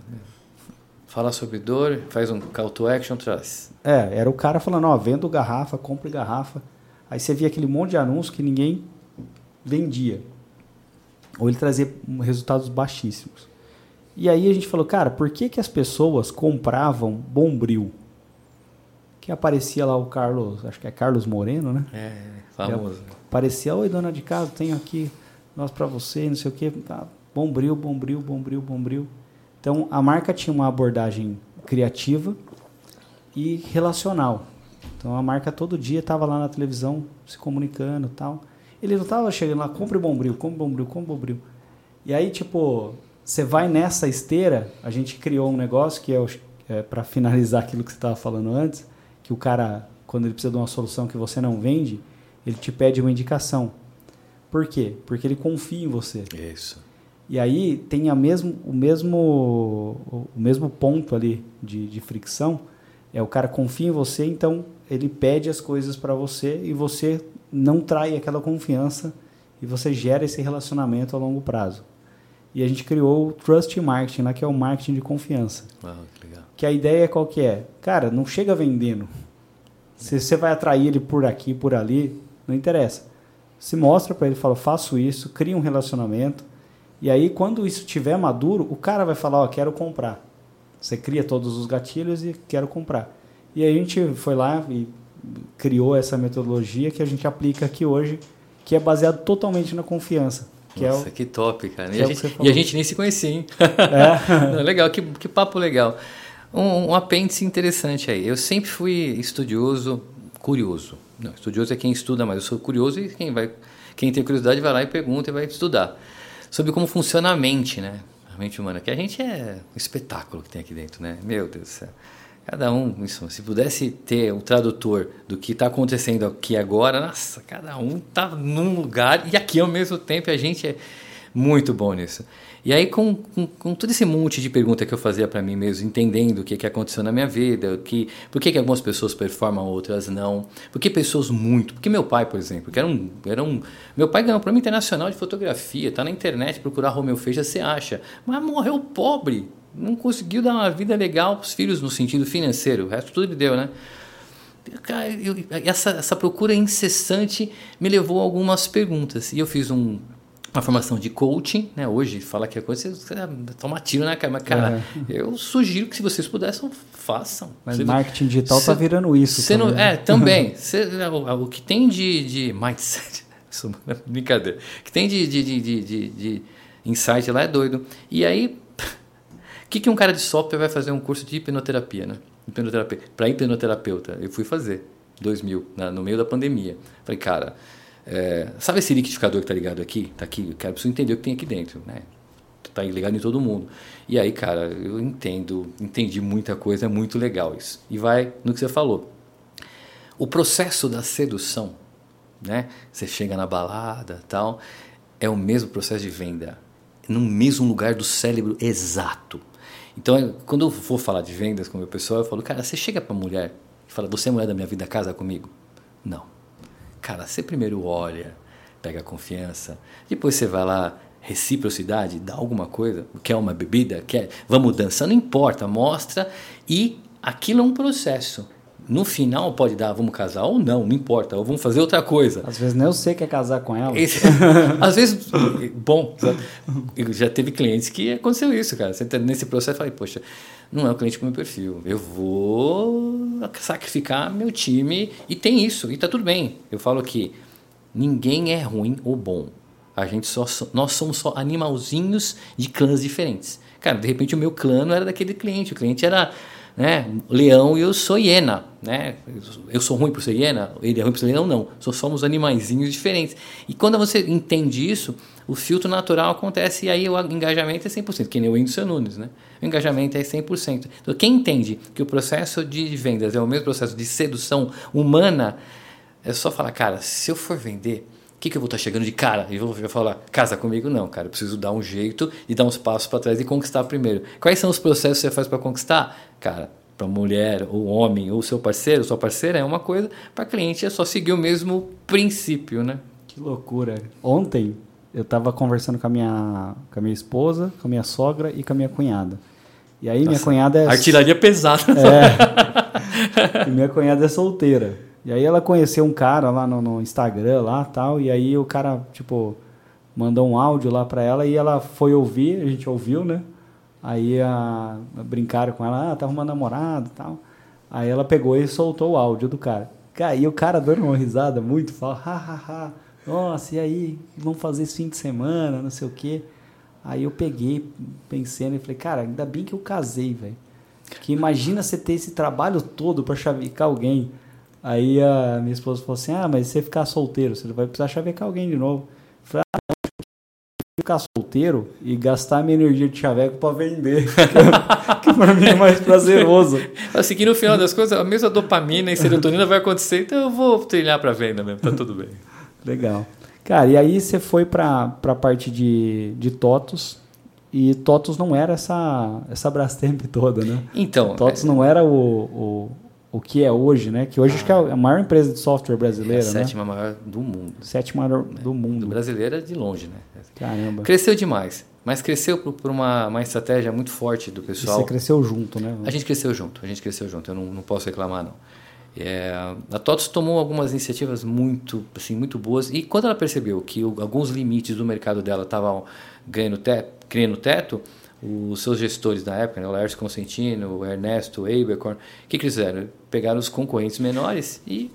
Fala sobre dor, faz um call to action, traz. Era o cara falando, vendo garrafa, compre garrafa. Aí você via aquele monte de anúncio que ninguém vendia. Ou ele trazia resultados baixíssimos. E aí a gente falou, cara, por que as pessoas compravam Bombril? Que aparecia lá o Carlos, acho que é Carlos Moreno, né? Famoso. Aparecia, oi, dona de casa, tenho aqui nós para você, não sei o quê. Bombril, Bombril, Bombril, Bombril. Então, a marca tinha uma abordagem criativa e relacional. Então, a marca todo dia estava lá na televisão se comunicando e tal. Ele não estava chegando lá, compre Bombril, compre Bombril, compre Bombril. E aí, tipo, você vai nessa esteira, a gente criou um negócio que para finalizar aquilo que você estava falando antes, que o cara, quando ele precisa de uma solução que você não vende, ele te pede uma indicação. Por quê? Porque ele confia em você. Isso. E aí tem o mesmo ponto ali de fricção, o cara confia em você, então ele pede as coisas para você e você não trai aquela confiança e você gera esse relacionamento a longo prazo. E a gente criou o Trust Marketing, lá, que é o marketing de confiança. Que legal. Que a ideia é qual que é? Cara, não chega vendendo. Se você vai atrair ele por aqui, por ali, não interessa. Se mostra para ele, fala, faço isso, cria um relacionamento. E aí, quando isso estiver maduro, o cara vai falar, quero comprar. Você cria todos os gatilhos e quero comprar. E aí a gente foi lá e criou essa metodologia que a gente aplica aqui hoje, que é baseado totalmente na confiança. Nossa, que top, cara. E a gente nem se conhecia, hein? Legal, que papo legal. Um apêndice interessante aí. Eu sempre fui estudioso, curioso. Não, estudioso é quem estuda, mas eu sou curioso e quem tem curiosidade vai lá e pergunta e vai estudar. Sobre como funciona a mente, né? A mente humana. Que a gente é um espetáculo que tem aqui dentro, né? Meu Deus do céu. Cada um, se pudesse ter um tradutor do que está acontecendo aqui agora, nossa, cada um está num lugar e aqui ao mesmo tempo a gente é muito bom nisso. E aí com todo esse monte de pergunta que eu fazia para mim mesmo, entendendo o que aconteceu na minha vida, por que algumas pessoas performam, outras não, por que pessoas porque meu pai, por exemplo, que meu pai ganhou o Prêmio Internacional de Fotografia, está na internet, procurar Romeu Feixa, você acha, mas morreu pobre. Não conseguiu dar uma vida legal para os filhos no sentido financeiro. O resto tudo ele deu, né? Cara, essa procura incessante me levou a algumas perguntas. E eu fiz uma formação de coaching, né? Hoje, falar que é coisa, você toma tiro na cara. Mas, cara, eu sugiro que se vocês pudessem, façam. Mas marketing digital está virando isso. Também. O que tem de mindset, brincadeira, o que tem de insight lá é doido. E aí... O que um cara de software vai fazer um curso de hipnoterapia, né? Para hipnoterapeuta, eu fui fazer, 2000, no meio da pandemia. Falei, cara, sabe esse liquidificador que tá ligado aqui? Tá aqui, eu preciso entender o que tem aqui dentro, né? Tá ligado em todo mundo. E aí, cara, eu entendi muita coisa, é muito legal isso. E vai no que você falou. O processo da sedução, né? Você chega na balada, tal, é o mesmo processo de venda, no mesmo lugar do cérebro exato. Então, quando eu for falar de vendas com o meu pessoal, eu falo, cara, você chega pra mulher e fala, você é mulher da minha vida, casa comigo? Não. Cara, você primeiro olha, pega a confiança, depois você vai lá, reciprocidade, dá alguma coisa, quer uma bebida, vamos dançar, não importa, mostra, e aquilo é um processo. No final pode dar, vamos casar ou não importa, ou vamos fazer outra coisa. Às vezes nem eu sei quer casar com ela. Às vezes, bom, já teve clientes que aconteceu isso, cara. Você tá nesse processo, eu falei, poxa, não é um cliente com o meu perfil, eu vou sacrificar meu time, e tem isso, e tá tudo bem. Eu falo que ninguém é ruim ou bom. Nós somos só animalzinhos de clãs diferentes. Cara, de repente o meu clã não era daquele cliente, o cliente era, né, leão e eu sou hiena, né? Eu sou ruim por ser hiena, ele é ruim por ser leão, não. Somos animaizinhos diferentes. E quando você entende isso, o filtro natural acontece e aí o engajamento é 100%, que nem o Whindersson Nunes, né? O engajamento é 100%. Então quem entende que o processo de vendas é o mesmo processo de sedução humana, é só falar, cara, se eu for vender, o que eu vou estar chegando de cara? E eu vou falar, casa comigo? Não, cara, eu preciso dar um jeito de dar uns passos para trás e conquistar primeiro. Quais são os processos que você faz para conquistar? Cara, para mulher, ou homem, ou seu parceiro, sua parceira é uma coisa, para cliente é só seguir o mesmo princípio, né? Que loucura. Ontem eu estava conversando com a minha esposa, com a minha sogra e com a minha cunhada. E aí minha cunhada é... Artilharia pesada. E minha cunhada é solteira. E aí ela conheceu um cara lá no Instagram lá, tal, e aí o cara, tipo, mandou um áudio lá pra ela e ela foi ouvir, a gente ouviu, né? Aí brincaram com ela, tá arrumando namorado e tal. Aí ela pegou e soltou o áudio do cara. E o cara dando uma risada muito, fala, hahaha, nossa, e aí, vamos fazer esse fim de semana, não sei o quê. Aí eu peguei, pensando e falei, cara, ainda bem que eu casei, velho. Que imagina você ter esse trabalho todo pra chavecar alguém. Aí a minha esposa falou assim, mas se você ficar solteiro, você vai precisar chavecar alguém de novo. Eu falei, ficar solteiro e gastar minha energia de chaveco para vender, que para mim é mais prazeroso. Assim que no final das coisas, a mesma dopamina e serotonina vai acontecer, então eu vou trilhar para venda mesmo, tá tudo bem. Legal. Cara, e aí você foi para a parte de TOTUS, e TOTUS não era essa Brastemp toda, né? Então... TOTUS não era o que é hoje, né? Que hoje acho que é a maior empresa de software brasileira, né? A sétima maior do mundo. Sétima maior do mundo. Brasileira de longe, né? Caramba. Cresceu demais, mas cresceu por uma estratégia muito forte do pessoal. E você cresceu junto, né? A gente cresceu junto, eu não posso reclamar, não. A TOTUS tomou algumas iniciativas muito boas, e quando ela percebeu que alguns limites do mercado dela estavam criando teto, os seus gestores da época, né, o Laércio Consentino, o Ernesto, o Abercorn, o que eles fizeram? Pegaram os concorrentes menores e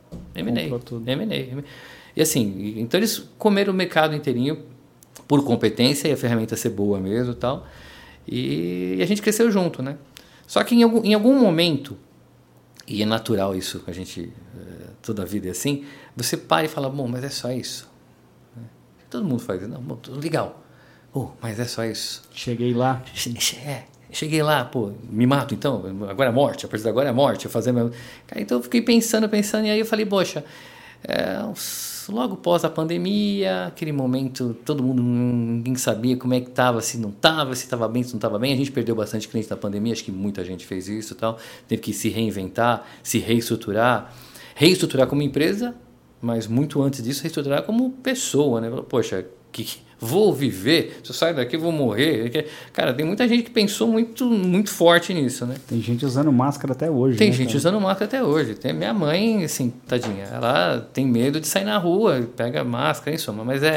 M&A. E assim, então eles comeram o mercado inteirinho por competência e a ferramenta ser boa mesmo e tal. E a gente cresceu junto, né? Só que em algum momento, e é natural isso, a gente, toda a vida é assim, você para e fala, bom, mas é só isso. Todo mundo faz isso. Não, bom, legal. Mas é só isso. Cheguei lá. Cheguei lá, me mato então, agora é morte, a partir de agora é morte. Então eu fiquei pensando, e aí eu falei, poxa, logo pós a pandemia, aquele momento, todo mundo, ninguém sabia como é que estava, se estava bem, se não estava bem. A gente perdeu bastante cliente na pandemia, acho que muita gente fez isso e tal, teve que se reinventar, se reestruturar como empresa, mas muito antes disso, reestruturar como pessoa, né? Poxa, vou viver, se eu sair daqui vou morrer. Cara, tem muita gente que pensou muito, muito forte nisso, né? Tem gente usando máscara até hoje. Tem gente usando máscara até hoje. Tem minha mãe, assim, tadinha, ela tem medo de sair na rua, pega máscara, em suma, mas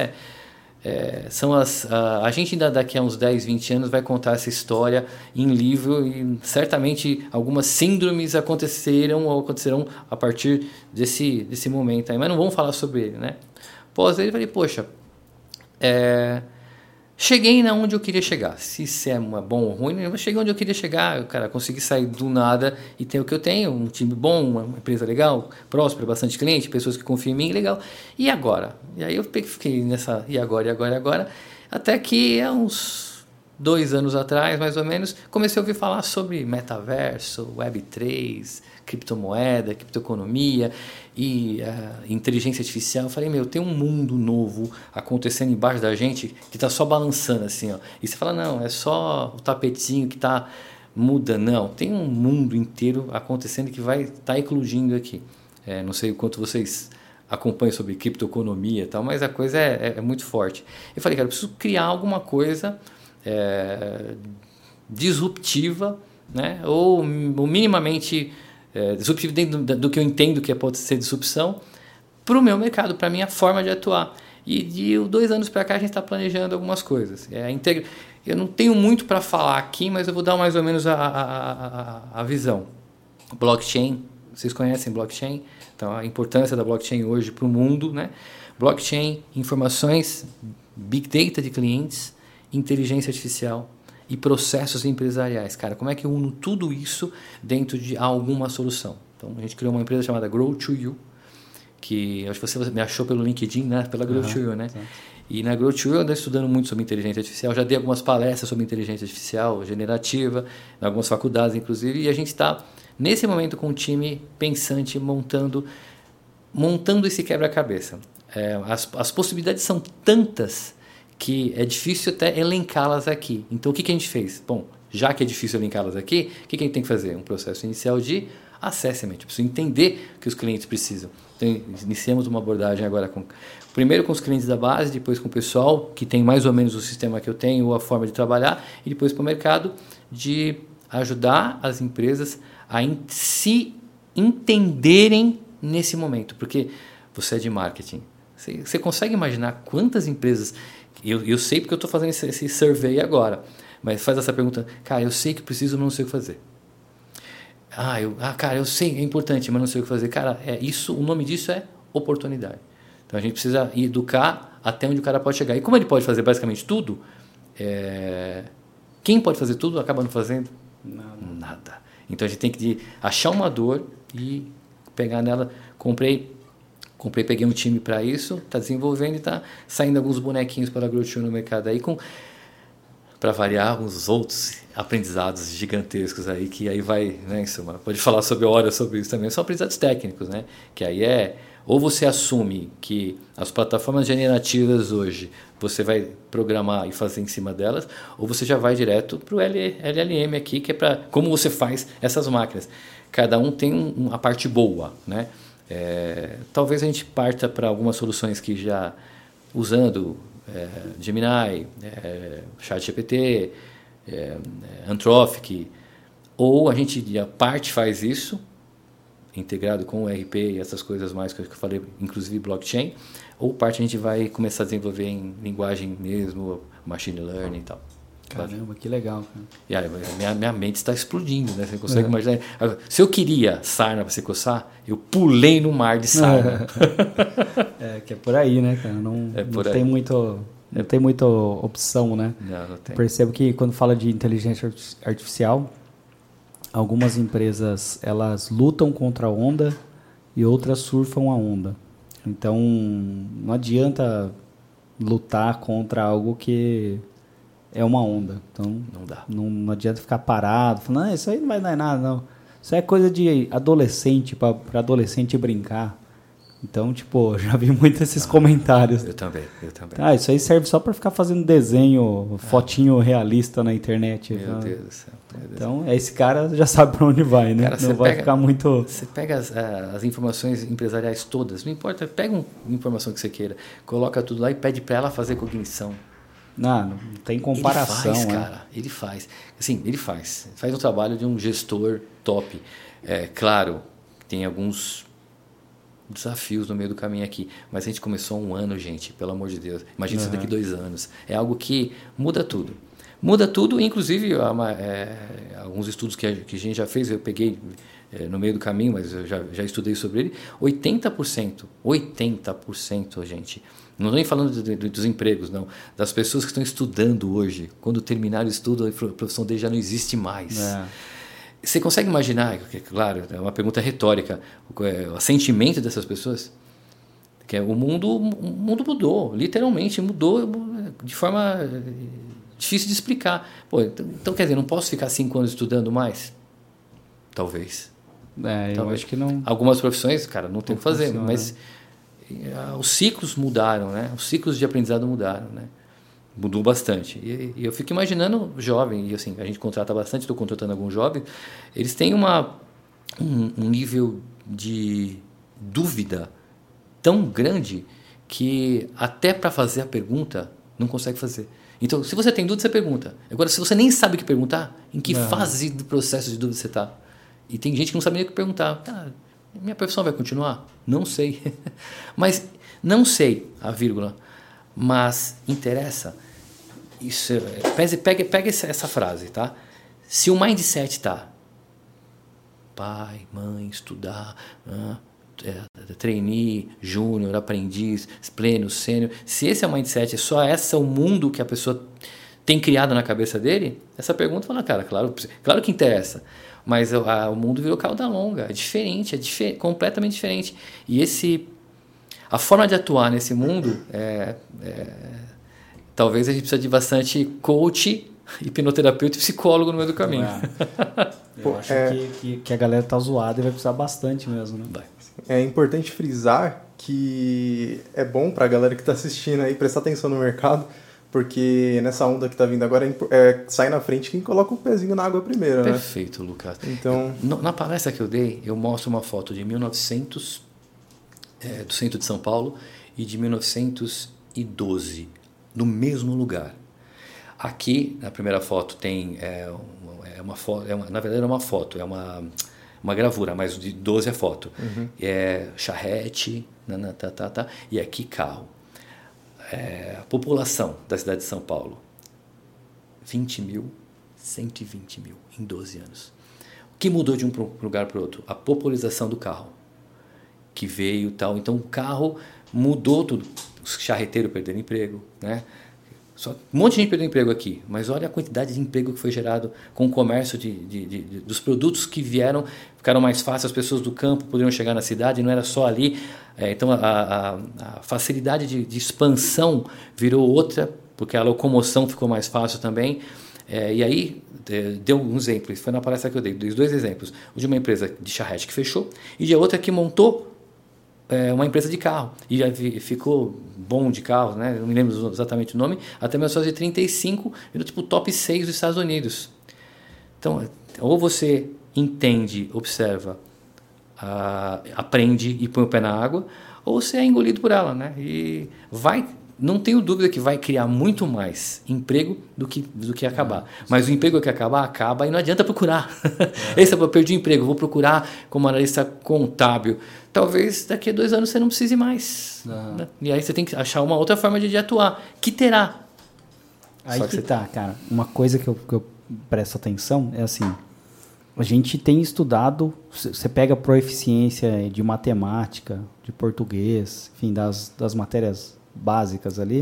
a gente ainda daqui a uns 10, 20 anos vai contar essa história em livro e certamente algumas síndromes acontecerão a partir desse momento aí, mas não vamos falar sobre ele, né? Após ele, eu falei, poxa, cheguei na onde eu queria chegar. Se isso é bom ou ruim, eu cheguei onde eu queria chegar. Cara, consegui sair do nada e ter o que eu tenho, um time bom, uma empresa legal, próspera, bastante cliente, pessoas que confiam em mim, legal. E agora? E aí eu fiquei nessa e agora, até que há uns 2 anos atrás, mais ou menos, comecei a ouvir falar sobre metaverso, Web3, criptomoeda, criptoeconomia e inteligência artificial. Eu falei, tem um mundo novo acontecendo embaixo da gente que está só balançando assim, ó. E você fala, não, é só o tapetinho que muda. Não, tem um mundo inteiro acontecendo que vai estar eclodindo aqui. Não sei o quanto vocês acompanham sobre criptoeconomia e tal, mas a coisa é muito forte. Eu falei, cara, eu preciso criar alguma coisa disruptiva, né? ou minimamente disruptivo dentro do que eu entendo que pode ser disrupção para o meu mercado, para a minha forma de atuar. E de 2 anos para cá a gente está planejando algumas coisas. Eu não tenho muito para falar aqui, mas eu vou dar mais ou menos a visão. Blockchain, vocês conhecem blockchain? Então, a importância da blockchain hoje para o mundo, né? Blockchain, informações, big data de clientes, inteligência artificial e processos empresariais. Cara, como é que eu uno tudo isso dentro de alguma solução? Então, a gente criou uma empresa chamada Grow2You, que acho que você me achou pelo LinkedIn, né? Pela Grow2You, né? Sim. E na Grow2You eu ando estudando muito sobre inteligência artificial, já dei algumas palestras sobre inteligência artificial generativa, em algumas faculdades, inclusive, e a gente está, nesse momento, com um time pensante, montando esse quebra-cabeça. As possibilidades são tantas que é difícil até elencá-las aqui. Então, o que a gente fez? Bom, já que é difícil elencá-las aqui, o que a gente tem que fazer? Um processo inicial de assessment. Eu preciso entender o que os clientes precisam. Então, iniciamos uma abordagem agora primeiro com os clientes da base, depois com o pessoal que tem mais ou menos o sistema que eu tenho ou a forma de trabalhar, e depois para o mercado de ajudar as empresas a se entenderem nesse momento. Porque você é de marketing. Você consegue imaginar quantas empresas... Eu sei porque eu estou fazendo esse survey agora, mas faz essa pergunta, cara, eu sei que preciso, mas não sei o que fazer. Cara, eu sei que é importante, mas não sei o que fazer. Cara, o nome disso é oportunidade. Então a gente precisa educar até onde o cara pode chegar. E como ele pode fazer basicamente tudo, quem pode fazer tudo acaba não fazendo nada. Então a gente tem que achar uma dor e pegar nela. Peguei um time para isso, está desenvolvendo e está saindo alguns bonequinhos para a Grow2You no mercado aí, para variar alguns outros aprendizados gigantescos aí, que aí vai, né, pode falar horas sobre isso também, são aprendizados técnicos, né, que aí ou você assume que as plataformas generativas hoje você vai programar e fazer em cima delas, ou você já vai direto para o LLM aqui, que é para como você faz essas máquinas. Cada um tem a parte boa, né? Talvez a gente parta para algumas soluções que já usando Gemini, ChatGPT, Anthropic, ou a parte faz isso integrado com o ERP e essas coisas mais que eu falei, inclusive blockchain, ou parte a gente vai começar a desenvolver em linguagem mesmo, machine learning e tal. Caramba, que legal, cara. E minha mente está explodindo, né? Você consegue imaginar? Se eu queria sarna para se coçar, eu pulei no mar de sarna. Que é por aí, né, cara? Não tem muita opção, né? Não tem. Eu percebo que quando fala de inteligência artificial, algumas empresas elas lutam contra a onda e outras surfam a onda. Então, não adianta lutar contra algo que é uma onda. Então, não dá. Não adianta ficar parado, falando, isso aí não vai dar nada, não. Isso é coisa de adolescente, para adolescente brincar. Então, já vi muito esses comentários. Eu também. Isso aí serve só para ficar fazendo desenho, fotinho realista na internet. Meu Deus do céu. Então, esse cara já sabe para onde vai, né? Cara, não vai ficar muito... Você pega as informações empresariais todas, não importa, pega uma informação que você queira, coloca tudo lá e pede para ela fazer cognição. Não tem comparação. Ele faz, cara. Ele faz. Assim, ele faz. Faz o trabalho de um gestor top. Claro, tem alguns desafios no meio do caminho aqui. Mas a gente começou há 1 ano, gente. Pelo amor de Deus. Imagina isso daqui 2 anos. É algo que muda tudo. Muda tudo, inclusive alguns estudos que a gente já fez, eu peguei no meio do caminho, mas eu já estudei sobre ele, 80%, gente, não estou nem falando dos empregos, não, das pessoas que estão estudando hoje, quando terminar o estudo, a profissão dele já não existe mais. Você consegue imaginar, claro, é uma pergunta retórica, o sentimento dessas pessoas? Que o mundo mudou, literalmente mudou de forma difícil de explicar. Pô, então, quer dizer, não posso ficar 5 anos estudando mais? Talvez. Eu acho que não. Algumas profissões, cara, não tem o que fazer, funciona. mas os ciclos mudaram, né? Os ciclos de aprendizado mudaram, né? Mudou bastante. E eu fico imaginando jovem, e assim, a gente contrata bastante, estou contratando alguns jovens, eles têm um nível de dúvida tão grande que até para fazer a pergunta não consegue fazer. Então, se você tem dúvida, você pergunta. Agora, se você nem sabe o que perguntar, em que fase do processo de dúvida você está? E tem gente que não sabe nem o que perguntar. Minha profissão vai continuar? Não sei. Mas, não sei, a vírgula. Mas interessa. Isso, pega essa frase, tá? Se o mindset está pai, mãe, estudar, trainee, júnior, aprendiz, pleno, sênior. Se esse é o mindset, esse é o mundo que a pessoa tem criado na cabeça dele, essa pergunta fala, cara, claro que interessa. Mas o mundo virou cauda longa, é diferente, completamente diferente. E a forma de atuar nesse mundo, talvez a gente precise de bastante coach, hipnoterapeuta e psicólogo no meio do caminho. Eu acho que a galera tá zoada e vai precisar bastante mesmo, né? Vai. É importante frisar que é bom para a galera que está assistindo aí prestar atenção no mercado, porque nessa onda que está vindo agora sai na frente quem coloca o pezinho na água primeiro, né? Perfeito, Lucas. Então, na palestra que eu dei, eu mostro uma foto de 1900, do centro de São Paulo, e de 1912, no mesmo lugar. Aqui, na primeira foto, tem uma foto, na verdade é uma foto, é uma gravura, mas o de 12 é foto. É charrete, e aqui carro. A população da cidade de São Paulo, 20 mil, 120 mil em 12 anos. O que mudou de um lugar para o outro? A popularização do carro, que veio tal. Então o carro mudou tudo. Os charreteiros perderam emprego, né? Um monte de gente perdeu emprego aqui, mas olha a quantidade de emprego que foi gerado com o comércio dos produtos que ficaram mais fáceis, as pessoas do campo poderiam chegar na cidade, não era só ali. Então a facilidade de expansão virou outra, porque a locomoção ficou mais fácil também. E aí, deu um exemplo, foi na palestra que eu dei 2 exemplos. O de uma empresa de charrete que fechou e de outra que montou uma empresa de carro, e já ficou bom de carro, né? Não me lembro exatamente o nome, até 1935, virou tipo top 6 dos Estados Unidos. Então, ou você entende, observa, aprende e põe o pé na água, ou você é engolido por ela, né? E não tenho dúvida que vai criar muito mais emprego do que acabar. Mas o emprego que acaba e não adianta procurar. Eu perdi o emprego, vou procurar como analista contábil. Talvez daqui a 2 anos você não precise mais. Né? E aí você tem que achar uma outra forma de atuar, que terá. Aí que tá, cara. Uma coisa que eu presto atenção é assim, a gente tem estudado, você pega a proeficiência de matemática, de português, enfim, das matérias básicas ali,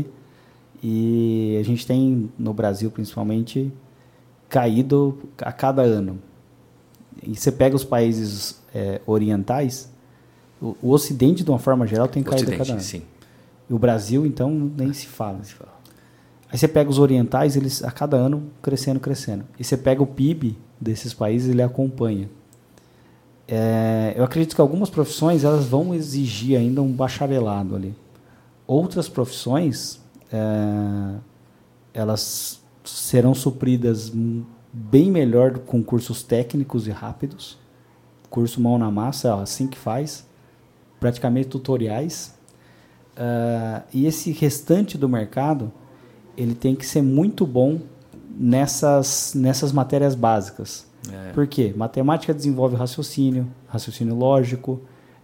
e a gente tem no Brasil principalmente caído a cada ano. E você pega os países orientais, o Ocidente de uma forma geral tem caído a cada ano. Sim. E o Brasil então nem se fala. Aí você pega os orientais, eles a cada ano crescendo. E você pega o PIB desses países, ele acompanha. Eu acredito que algumas profissões elas vão exigir ainda um bacharelado ali. Outras profissões, elas serão supridas bem melhor com cursos técnicos e rápidos. Curso mão na massa, assim que faz. Praticamente tutoriais. E esse restante do mercado, ele tem que ser muito bom nessas matérias básicas. Por quê? Matemática desenvolve raciocínio lógico,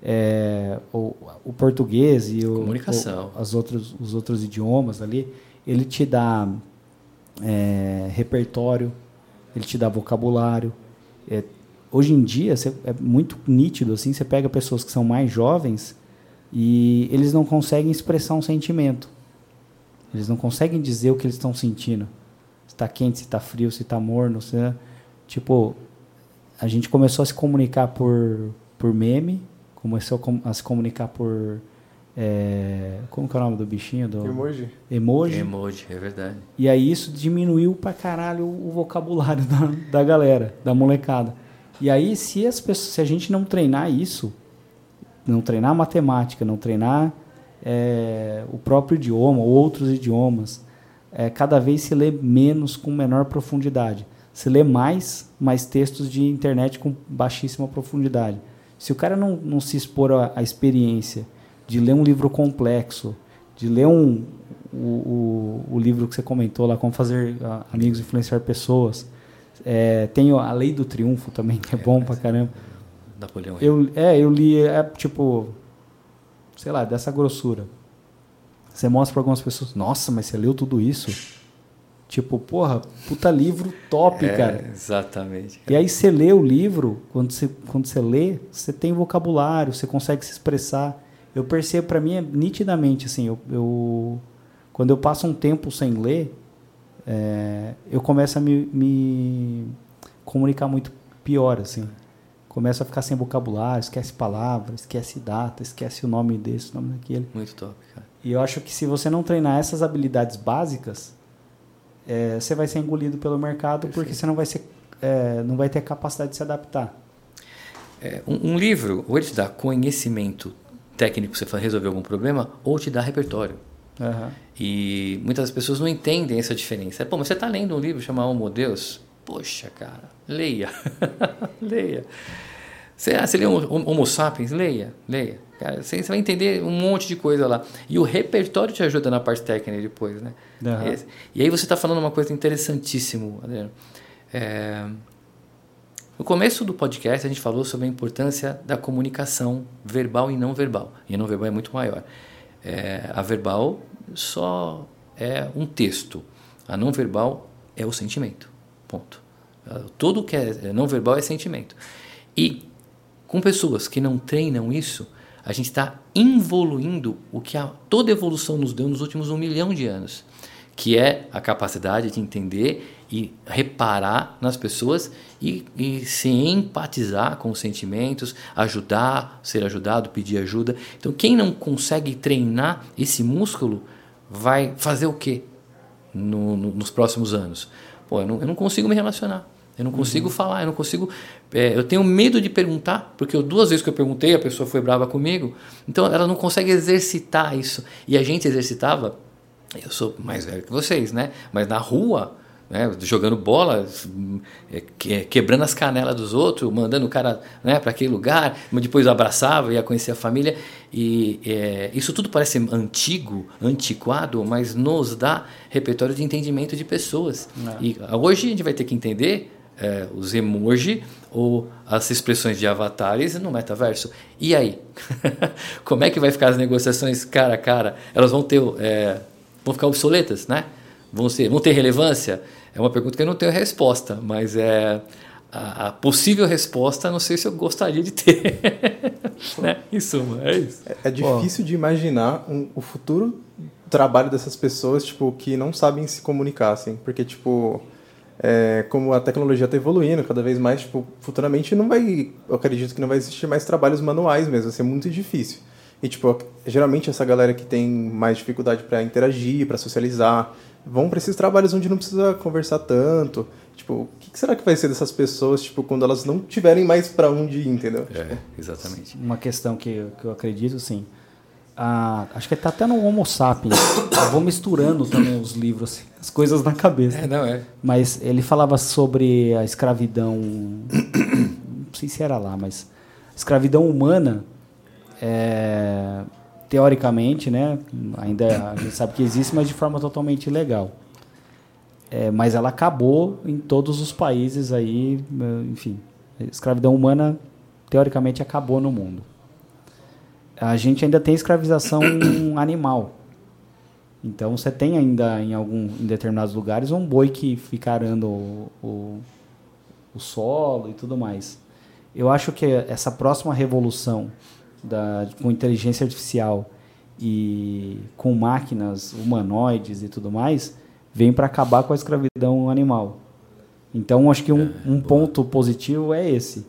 o português e comunicação. Os outros idiomas ali, ele te dá repertório, ele te dá vocabulário. hoje em dia é muito nítido, assim, você pega pessoas que são mais jovens e eles não conseguem expressar um sentimento. Eles não conseguem dizer o que eles estão sentindo. Se está quente, se está frio, se está morno. Tipo, a gente começou a se comunicar por meme, começou a se comunicar por... como que é o nome do bichinho? Emoji. Emoji, é verdade. E aí isso diminuiu pra caralho o vocabulário da galera, da molecada. E aí, se a gente não treinar isso, não treinar matemática, não treinar o próprio idioma, ou outros idiomas, cada vez se lê menos com menor profundidade. Se lê mais textos de internet com baixíssima profundidade. Se o cara não se expor à experiência de ler um livro complexo, de ler o livro que você comentou lá, Como Fazer Amigos Influenciar Pessoas. Tem a Lei do Triunfo também, que é bom pra caramba. Napoleão. Eu li, tipo, sei lá, dessa grossura. Você mostra pra algumas pessoas, nossa, mas você leu tudo isso? Tipo, porra, puta livro top, cara. Exatamente. E aí você lê o livro, quando você lê, você tem vocabulário, você consegue se expressar. Eu percebo, para mim, nitidamente, assim, quando eu passo um tempo sem ler, eu começo a me comunicar muito pior, assim. Começo a ficar sem vocabulário, esquece palavras, esquece data, esquece o nome desse, o nome daquele. Muito top, cara. E eu acho que se você não treinar essas habilidades básicas, você vai ser engolido pelo mercado. Perfeito. Porque você não vai ter capacidade de se adaptar. Um livro, ou ele te dá conhecimento técnico para você resolver algum problema, ou te dá repertório. Uhum. E muitas pessoas não entendem essa diferença. Pô, mas você está lendo um livro chamado Homo Deus? Poxa, cara, leia. Leia. Você lê Homo Sapiens? Leia. Cara, você vai entender um monte de coisa lá. E o repertório te ajuda na parte técnica depois, né? Uhum. E aí você está falando uma coisa interessantíssima, Adriano. No começo do podcast, a gente falou sobre a importância da comunicação verbal e não verbal. E a não verbal é muito maior. A verbal só é um texto. A não verbal é o sentimento. Ponto. Tudo que é não verbal é sentimento. E com pessoas que não treinam isso, a gente está involuindo o que toda evolução nos deu nos últimos 1 milhão de anos, que é a capacidade de entender e reparar nas pessoas e se empatizar com os sentimentos, ajudar, ser ajudado, pedir ajuda. Então, quem não consegue treinar esse músculo vai fazer o quê nos próximos anos? Pô, eu não consigo me relacionar, eu não consigo falar, eu não consigo... eu tenho medo de perguntar, porque 2 vezes que eu perguntei, a pessoa foi brava comigo, então ela não consegue exercitar isso. E a gente exercitava, eu sou mais velho que vocês, né? Mas na rua... jogando bola, quebrando as canelas dos outros, mandando o cara, né, para aquele lugar, mas depois abraçava, ia conhecer a família. E isso tudo parece antiquado, mas nos dá repertório de entendimento de pessoas. E hoje a gente vai ter que entender os emoji ou as expressões de avatares no metaverso. E aí? Como é que vai ficar as negociações cara a cara? Elas vão ficar obsoletas, né? Vão ter relevância? É uma pergunta que eu não tenho resposta, mas a possível resposta, não sei se eu gostaria de ter. Né? Em suma, é isso. É difícil de imaginar o futuro trabalho dessas pessoas, tipo, que não sabem se comunicar, assim, porque, tipo, como a tecnologia está evoluindo cada vez mais, tipo, futuramente eu acredito que não vai existir mais trabalhos manuais mesmo, vai ser muito difícil. E, tipo, geralmente essa galera que tem mais dificuldade para interagir, para socializar, vão para esses trabalhos onde não precisa conversar tanto. Tipo, o que será que vai ser dessas pessoas, tipo, quando elas não tiverem mais para onde ir, entendeu? Exatamente. Uma questão que eu acredito, sim. Acho que tá até no Homo Sapiens. Eu vou misturando também os livros, assim, as coisas na cabeça. Mas ele falava sobre a escravidão... não sei se era lá, mas... escravidão humana... teoricamente, né, ainda a gente sabe que existe, mas de forma totalmente ilegal. Mas ela acabou em todos os países aí, enfim, a escravidão humana teoricamente acabou no mundo. A gente ainda tem escravização animal. Então você tem ainda em determinados lugares um boi que fica arando o solo e tudo mais. eu acho que essa próxima revolução com inteligência artificial e com máquinas humanoides e tudo mais, vem para acabar com a escravidão animal. Então, acho que um ponto positivo é esse.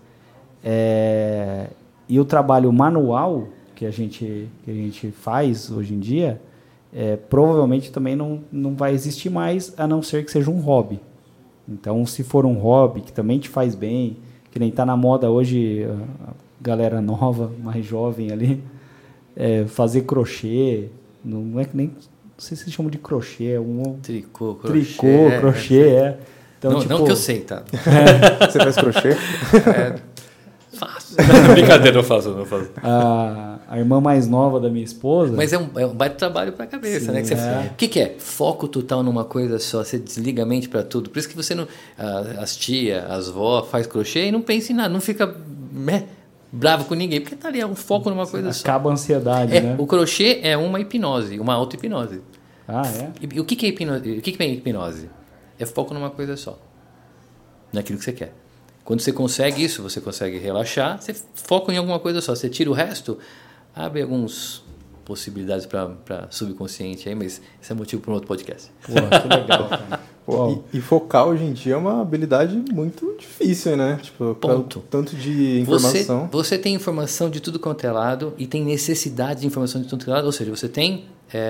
E o trabalho manual que a gente faz hoje em dia, provavelmente também não vai existir mais, a não ser que seja um hobby. Então, se for um hobby que também te faz bem, que nem está na moda hoje, a galera nova, mais jovem ali, fazer crochê, não é que nem, não sei se chamam de crochê, é um tricô, crochê. Então, não, tipo, não que eu sei, tá? Você faz crochê? Faço. Brincadeira, não faço. A irmã mais nova da minha esposa... Mas é um baita trabalho para a cabeça, né? O que é? Foco total numa coisa só, você desliga a mente para tudo. Por isso que você não... As tia, as vó faz crochê e não pensa em nada, não fica bravo com ninguém, porque tá ali, é um foco numa coisa só. Acaba a ansiedade, né? O crochê é uma hipnose, uma auto-hipnose. E o que é hipnose? O que é hipnose? É foco numa coisa só, naquilo que você quer. Quando você consegue isso, você consegue relaxar, você foca em alguma coisa só. Você tira o resto, abre algumas possibilidades para subconsciente aí, mas esse é motivo para um outro podcast. Pô, que legal, cara. E focar hoje em dia é uma habilidade muito difícil, né? Tipo, tanto de informação. Você tem informação de tudo quanto é lado e tem necessidade de informação de tudo quanto é lado. Ou seja, você tem...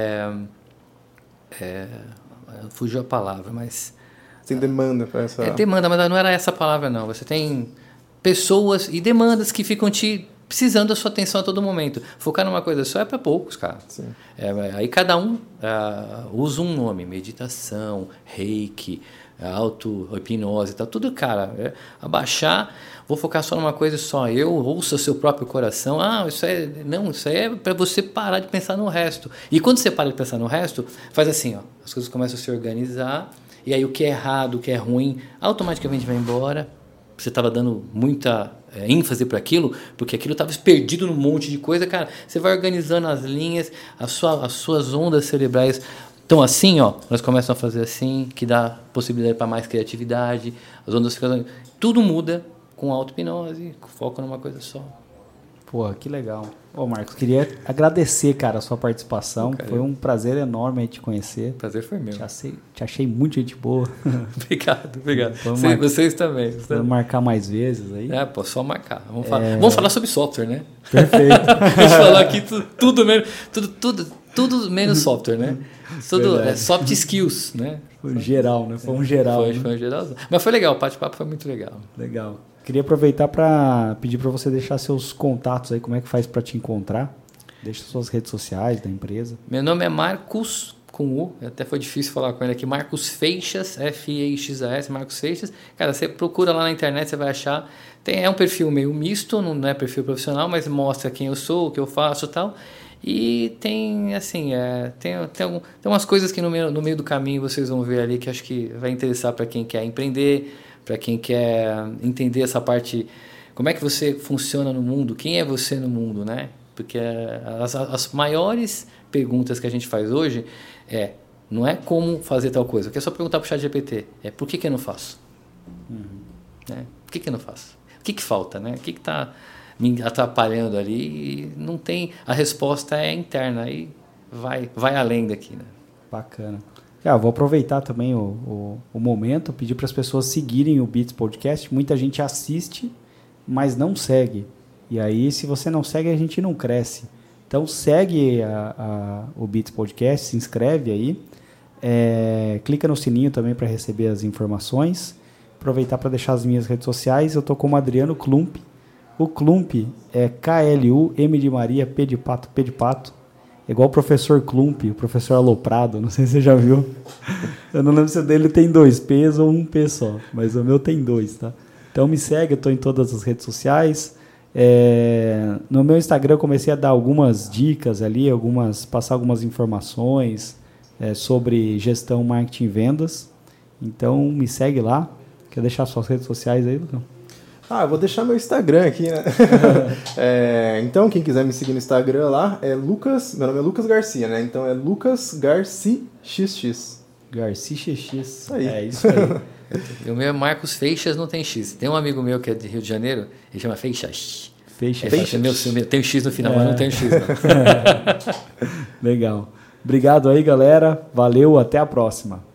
fugiu a palavra, mas... Tem demanda para essa... demanda, mas não era essa palavra, não. Você tem pessoas e demandas que ficam precisando da sua atenção a todo momento. Focar numa coisa só é para poucos, cara. Sim. Aí cada um usa um nome. Meditação, reiki, auto-hipnose, tá tudo, cara. Abaixar, vou focar só numa coisa só. Ouça o seu próprio coração. Isso aí é para você parar de pensar no resto. E quando você para de pensar no resto, faz assim, ó. As coisas começam a se organizar. E aí o que é errado, o que é ruim, automaticamente vai embora. Você estava dando muita ênfase para aquilo, porque aquilo estava perdido num monte de coisa. Cara, você vai organizando as linhas, as suas ondas cerebrais estão assim, ó. Elas começam a fazer assim, que dá possibilidade para mais criatividade. As ondas ficam... Tudo muda com auto-hipnose, com foco numa coisa só. Pô, que legal. Marcos, queria agradecer, cara, a sua participação. Foi um prazer enorme aí te conhecer. O prazer foi meu. Te achei muito gente boa. Obrigado. Vocês também. Vamos marcar mais vezes aí. Só marcar. Vamos falar sobre software, né? Perfeito. A gente falou aqui tudo menos software, né? Tudo soft skills, né? Foi geral, né? Foi um geral. Foi um geral. Mas foi legal, o bate-papo foi muito legal. Legal. Queria aproveitar para pedir para você deixar seus contatos aí, como é que faz para te encontrar? Deixa suas redes sociais da empresa. Meu nome é Marcos, com U, até foi difícil falar com ele aqui, Marcos Feixas, F-E-I-X-A-S, Marcos Feixas. Cara, você procura lá na internet, você vai achar. É um perfil meio misto, não é perfil profissional, mas mostra quem eu sou, o que eu faço e tal. E tem, assim, tem umas coisas que no meio do caminho vocês vão ver ali que acho que vai interessar para quem quer empreender, para quem quer entender essa parte, como é que você funciona no mundo, quem é você no mundo, né? Porque as maiores perguntas que a gente faz hoje não é como fazer tal coisa, porque é só perguntar para o ChatGPT, por que eu não faço? Né? Por que eu não faço? O que falta, né? O que está me atrapalhando ali? E não tem, a resposta é interna, aí vai além daqui, né? Bacana. Vou aproveitar também o momento, pedir para as pessoas seguirem o Beats Podcast. Muita gente assiste, mas não segue. E aí, se você não segue, a gente não cresce. Então, segue o Beats Podcast, se inscreve aí. Clica no sininho também para receber as informações. Aproveitar para deixar as minhas redes sociais. Eu estou como Adriano Klump. O Klump é K-L-U-M de Maria, P de pato, P de pato. É igual o professor Klump, o professor Aloprado, não sei se você já viu. Eu não lembro se o dele tem 2 P's ou 1 P só, mas o meu tem 2, tá? Então me segue, eu estou em todas as redes sociais. No meu Instagram eu comecei a dar algumas dicas ali, passar algumas informações sobre gestão, marketing e vendas. Então me segue lá. Quer deixar suas redes sociais aí, Lucão? Eu vou deixar meu Instagram aqui, né? Então, quem quiser me seguir no Instagram lá é Lucas... Meu nome é Lucas Garcia, né? Então é Lucas Garci XX. Garcia XX. Isso aí. É isso aí. O meu é Marcos Feixas, não tem X. Tem um amigo meu que é de Rio de Janeiro, ele chama Feixas. Feixas. Tem X no final, mas não tem X não. Legal. Obrigado aí, galera. Valeu, até a próxima.